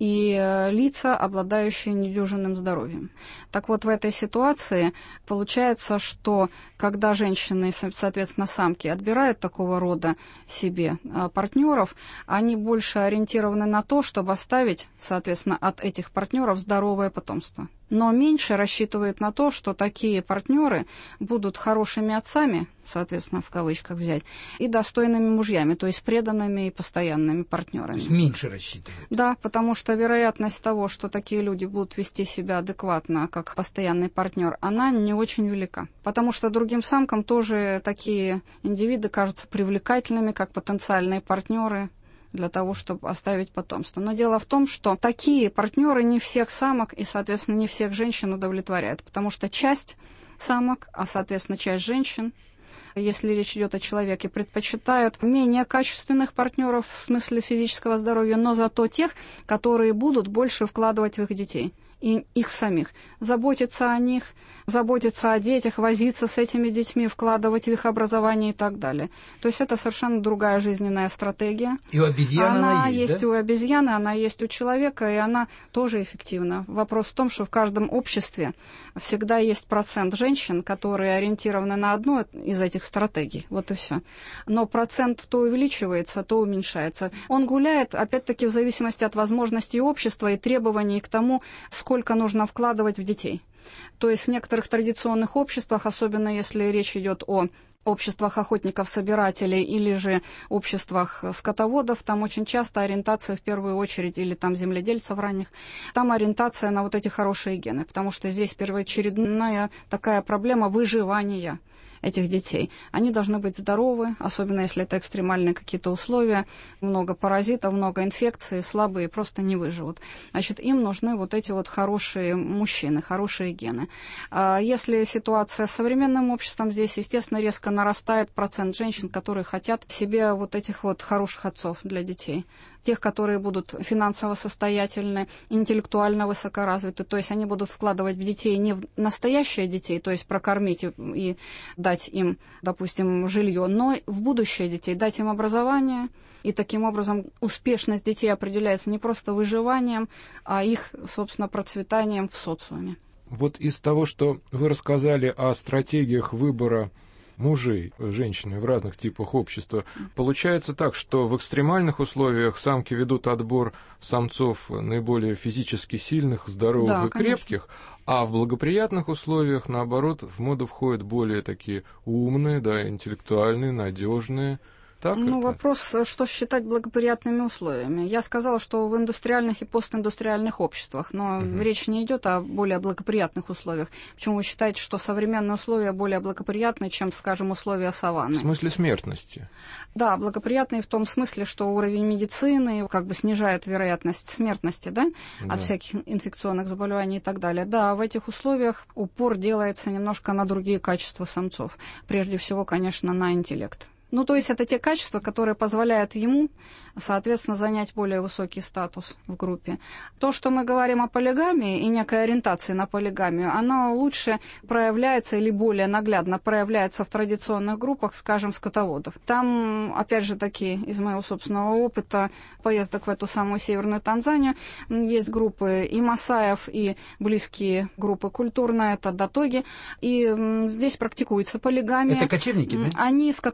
и лица, обладающие недюжинным здоровьем. Так вот, в этой ситуации получается, что когда женщины, соответственно, самки, отбирают такого рода себе партнеров, они больше ориентированы на то, чтобы оставить, соответственно, от этих партнеров здоровое потомство. Но меньше рассчитывают на то, что такие партнеры будут хорошими отцами, соответственно, в кавычках взять, и достойными мужьями, то есть преданными и постоянными партнерами. То есть меньше рассчитывают? Да, потому что вероятность того, что такие люди будут вести себя адекватно, как постоянный партнер, она не очень велика. Потому что другим самкам тоже такие индивиды кажутся привлекательными, как потенциальные партнеры для того, чтобы оставить потомство. Но дело в том, что такие партнеры не всех самок и, соответственно, не всех женщин удовлетворяют, потому что часть самок, а, соответственно, часть женщин, если речь идет о человеке, предпочитают менее качественных партнеров в смысле физического здоровья, но зато тех, которые будут больше вкладывать в их детей и их самих, заботиться о них, заботиться о детях, возиться с этими детьми, вкладывать в их образование и так далее. То есть это совершенно другая жизненная стратегия. И у обезьяны она, она есть, есть да? у обезьяны, она есть у человека, и она тоже эффективна. Вопрос в том, что в каждом обществе всегда есть процент женщин, которые ориентированы на одну из этих стратегий. Вот и все. Но процент то увеличивается, то уменьшается. Он гуляет, опять-таки, в зависимости от возможностей общества и требований к тому, сколько нужно вкладывать в детей. То есть в некоторых традиционных обществах, особенно если речь идет о обществах охотников-собирателей или же обществах скотоводов, там очень часто ориентация в первую очередь, или там земледельцев ранних, там ориентация на вот эти хорошие гены, потому что здесь первоочередная такая проблема выживания этих детей. Они должны быть здоровы, особенно если это экстремальные какие-то условия, много паразитов, много инфекций, слабые просто не выживут. Значит, им нужны вот эти вот хорошие мужчины, хорошие гены. Если ситуация с современным обществом, здесь, естественно, резко нарастает процент женщин, которые хотят себе вот этих вот хороших отцов для детей. Тех, которые будут финансово состоятельны, интеллектуально высокоразвиты, то есть они будут вкладывать в детей не в настоящее детей, то есть прокормить и дать им, допустим, жилье, но в будущее детей, дать им образование. И таким образом успешность детей определяется не просто выживанием, а их, собственно, процветанием в социуме. Вот из того, что вы рассказали о стратегиях выбора мужей, женщины в разных типах общества, получается так, что в экстремальных условиях самки ведут отбор самцов наиболее физически сильных, здоровых да, и крепких, а в благоприятных условиях, наоборот, в моду входят более такие умные, да, интеллектуальные, надежные. Так ну, это? Вопрос, что считать благоприятными условиями. Я сказала, что в индустриальных и постиндустриальных обществах, но угу. речь не идет о более благоприятных условиях. Почему вы считаете, что современные условия более благоприятны, чем, скажем, условия саванны? В смысле смертности? Да, благоприятные в том смысле, что уровень медицины как бы снижает вероятность смертности, да, да. от всяких инфекционных заболеваний и так далее. Да, в этих условиях упор делается немножко на другие качества самцов. Прежде всего, конечно, на интеллект. Ну, то есть это те качества, которые позволяют ему, соответственно, занять более высокий статус в группе. То, что мы говорим о полигамии и некой ориентации на полигамию, оно лучше проявляется или более наглядно проявляется в традиционных группах, скажем, скотоводов. Там, опять же таки, из моего собственного опыта поездок в эту самую северную Танзанию, есть группы и масаев, и близкие группы культурные, это датоги, и здесь практикуется полигамия. Это кочевники, да? Они скотоводы.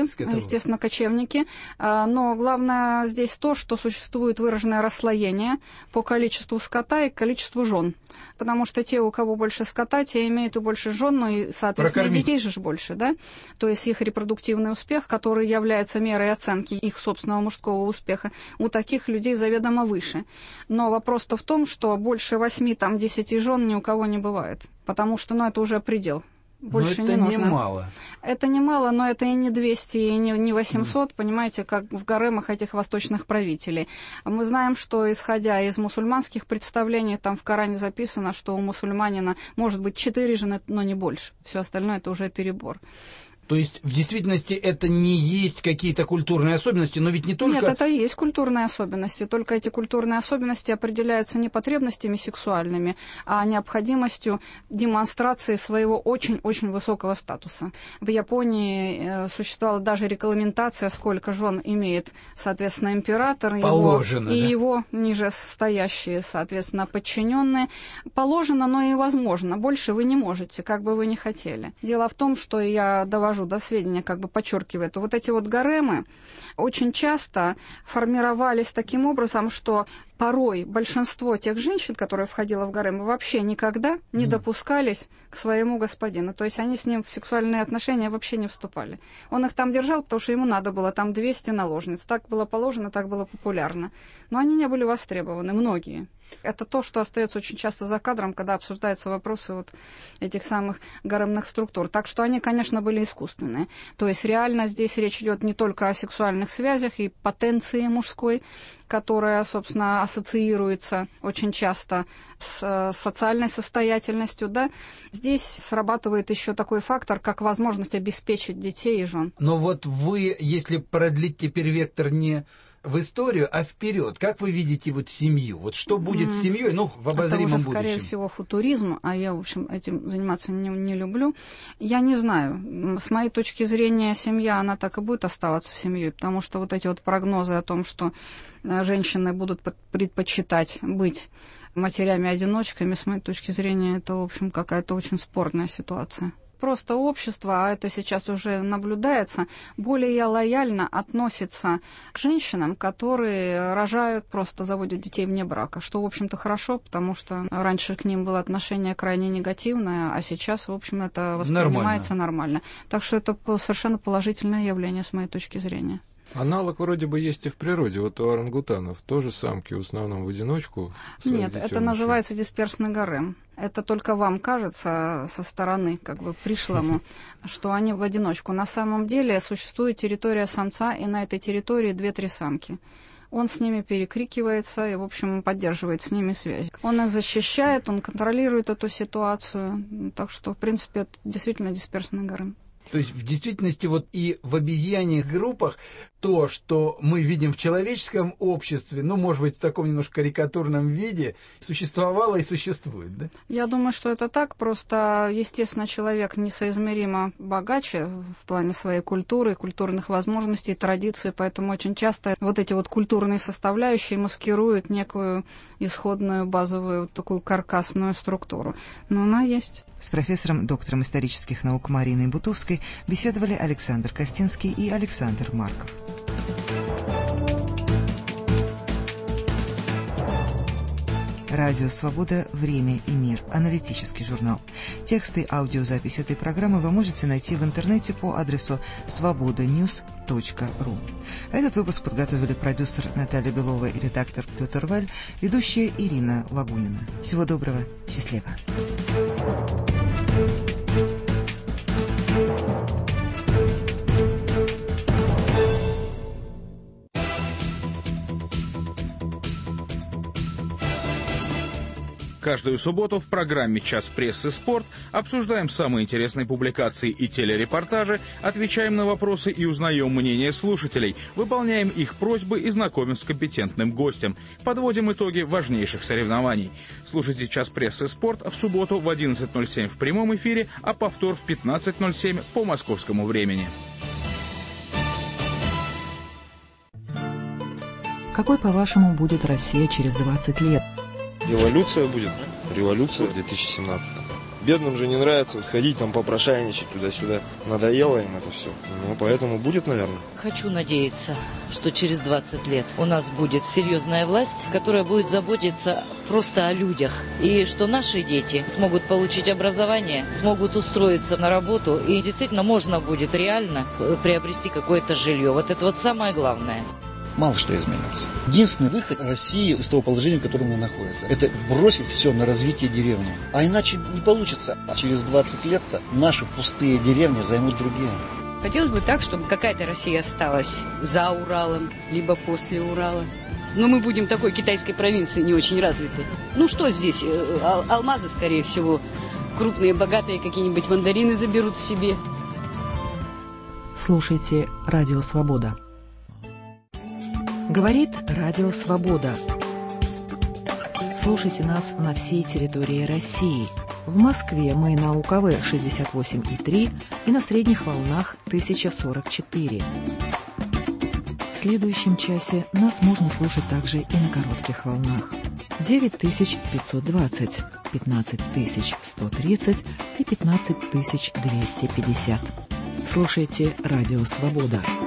естественно, кочевники. Но главное здесь то, что существует выраженное расслоение по количеству скота и количеству жен. Потому что те, у кого больше скота, те имеют и больше жен, ну и, соответственно, и детей же больше, да? То есть их репродуктивный успех, который является мерой оценки их собственного мужского успеха, у таких людей заведомо выше. Но вопрос-то в том, что больше восьми, там, десяти жен ни у кого не бывает. Потому что, ну, это уже предел. Больше но это не нужно. немало. Это немало, но это и не двести, и не, не восемьсот, mm. понимаете, как в гаремах этих восточных правителей. Мы знаем, что, исходя из мусульманских представлений, там в Коране записано, что у мусульманина может быть четыре жены, но не больше. Все остальное это уже перебор. То есть, в действительности, это не есть какие-то культурные особенности, но ведь не только... Нет, это и есть культурные особенности, только эти культурные особенности определяются не потребностями сексуальными, а необходимостью демонстрации своего очень-очень высокого статуса. В Японии существовала даже регламентация, сколько жен имеет, соответственно, император Положено, его, да? и его нижестоящие, соответственно, подчиненные. Положено, но и возможно. Больше вы не можете, как бы вы ни хотели. Дело в том, что я довожу до сведения, как бы подчеркиваю это, вот эти вот гаремы очень часто формировались таким образом, что порой большинство тех женщин, которые входило в гаремы, вообще никогда не mm. допускались к своему господину. То есть они с ним в сексуальные отношения вообще не вступали. Он их там держал, потому что ему надо было там двести наложниц. Так было положено, так было популярно. Но они не были востребованы, многие. Это то, что остается очень часто за кадром, когда обсуждаются вопросы вот этих самых гаремных структур. Так что они, конечно, были искусственные. То есть реально здесь речь идет не только о сексуальных связях и потенции мужской, которая, собственно, ассоциируется очень часто с социальной состоятельностью, да. Здесь срабатывает еще такой фактор, как возможность обеспечить детей и жен. Но вот вы, если продлить теперь вектор не в историю, а вперед. Как вы видите вот семью? Вот что будет mm. с семьей, ну, в обозримом это уже, будущем? Скорее всего, футуризм, а я, в общем, этим заниматься не, не люблю. Я не знаю. С моей точки зрения, семья, она так и будет оставаться семьей, потому что вот эти вот прогнозы о том, что женщины будут предпочитать быть матерями-одиночками, с моей точки зрения, это, в общем, какая-то очень спорная ситуация. Просто общество, а это сейчас уже наблюдается, более лояльно относится к женщинам, которые рожают, просто заводят детей вне брака, что, в общем-то, хорошо, потому что раньше к ним было отношение крайне негативное, а сейчас, в общем, это воспринимается нормально. нормально. Так что это совершенно положительное явление, с моей точки зрения. Аналог вроде бы есть и в природе. Вот у орангутанов тоже самки в основном в одиночку. Нет, это называется дисперсный гарем. Это только вам кажется со стороны, как бы пришлому, что они в одиночку. На самом деле существует территория самца, и на этой территории две-три самки. Он с ними перекрикивается и, в общем, поддерживает с ними связь. Он их защищает, он контролирует эту ситуацию. Так что, в принципе, это действительно дисперсный гарем. То есть, в действительности, вот и в обезьяньих группах то, что мы видим в человеческом обществе, ну, может быть, в таком немножко карикатурном виде, существовало и существует, да? Я думаю, что это так. Просто, естественно, человек несоизмеримо богаче в плане своей культуры, культурных возможностей, традиций, поэтому очень часто вот эти вот культурные составляющие маскируют некую исходную базовую такую каркасную структуру. Но она есть. С профессором, доктором исторических наук Мариной Бутовской беседовали Александр Костинский и Александр Марков. Радио «Свобода. Время и мир». Аналитический журнал. Тексты и аудиозапись этой программы вы можете найти в интернете по адресу свобода ньюс точка ру. Этот выпуск подготовили продюсер Наталья Белова и редактор Петр Валь, ведущая Ирина Лагунина. Всего доброго. Счастливо. Каждую субботу в программе «Час прессы. Спорт» обсуждаем самые интересные публикации и телерепортажи, отвечаем на вопросы и узнаем мнение слушателей, выполняем их просьбы и знакомим с компетентным гостем, подводим итоги важнейших соревнований. Слушайте «Час прессы. Спорт» в субботу в одиннадцать ноль семь в прямом эфире, а повтор в пятнадцать ноль семь по московскому времени. Какой, по-вашему, будет Россия через двадцать лет? Революция будет. Революция в две тысячи семнадцатом. Бедным же не нравится вот ходить там попрошайничать туда-сюда. Надоело им это все. Ну, поэтому будет, наверное. Хочу надеяться, что через двадцать лет у нас будет серьезная власть, которая будет заботиться просто о людях. И что наши дети смогут получить образование, смогут устроиться на работу. И действительно можно будет реально приобрести какое-то жилье. Вот это вот самое главное. Мало что изменится. Единственный выход России из того положения, в котором она находится, это бросить все на развитие деревни. А иначе не получится. А через двадцать лет-то наши пустые деревни займут другие. Хотелось бы так, чтобы какая-то Россия осталась за Уралом, либо после Урала. Но мы будем такой китайской провинции не очень развитой. Ну что здесь? Ал- алмазы, скорее всего. Крупные, богатые какие-нибудь мандарины заберут себе. Слушайте «Радио Свобода». Говорит Радио Свобода. Слушайте нас на всей территории России. В Москве мы на УКВ шестьдесят восемь и три и на средних волнах тысяча сорок четыре. В следующем часе нас можно слушать также и на коротких волнах. девять тысяч пятьсот двадцать, пятнадцать тысяч сто тридцать и пятнадцать тысяч двести пятьдесят. Слушайте Радио Свобода.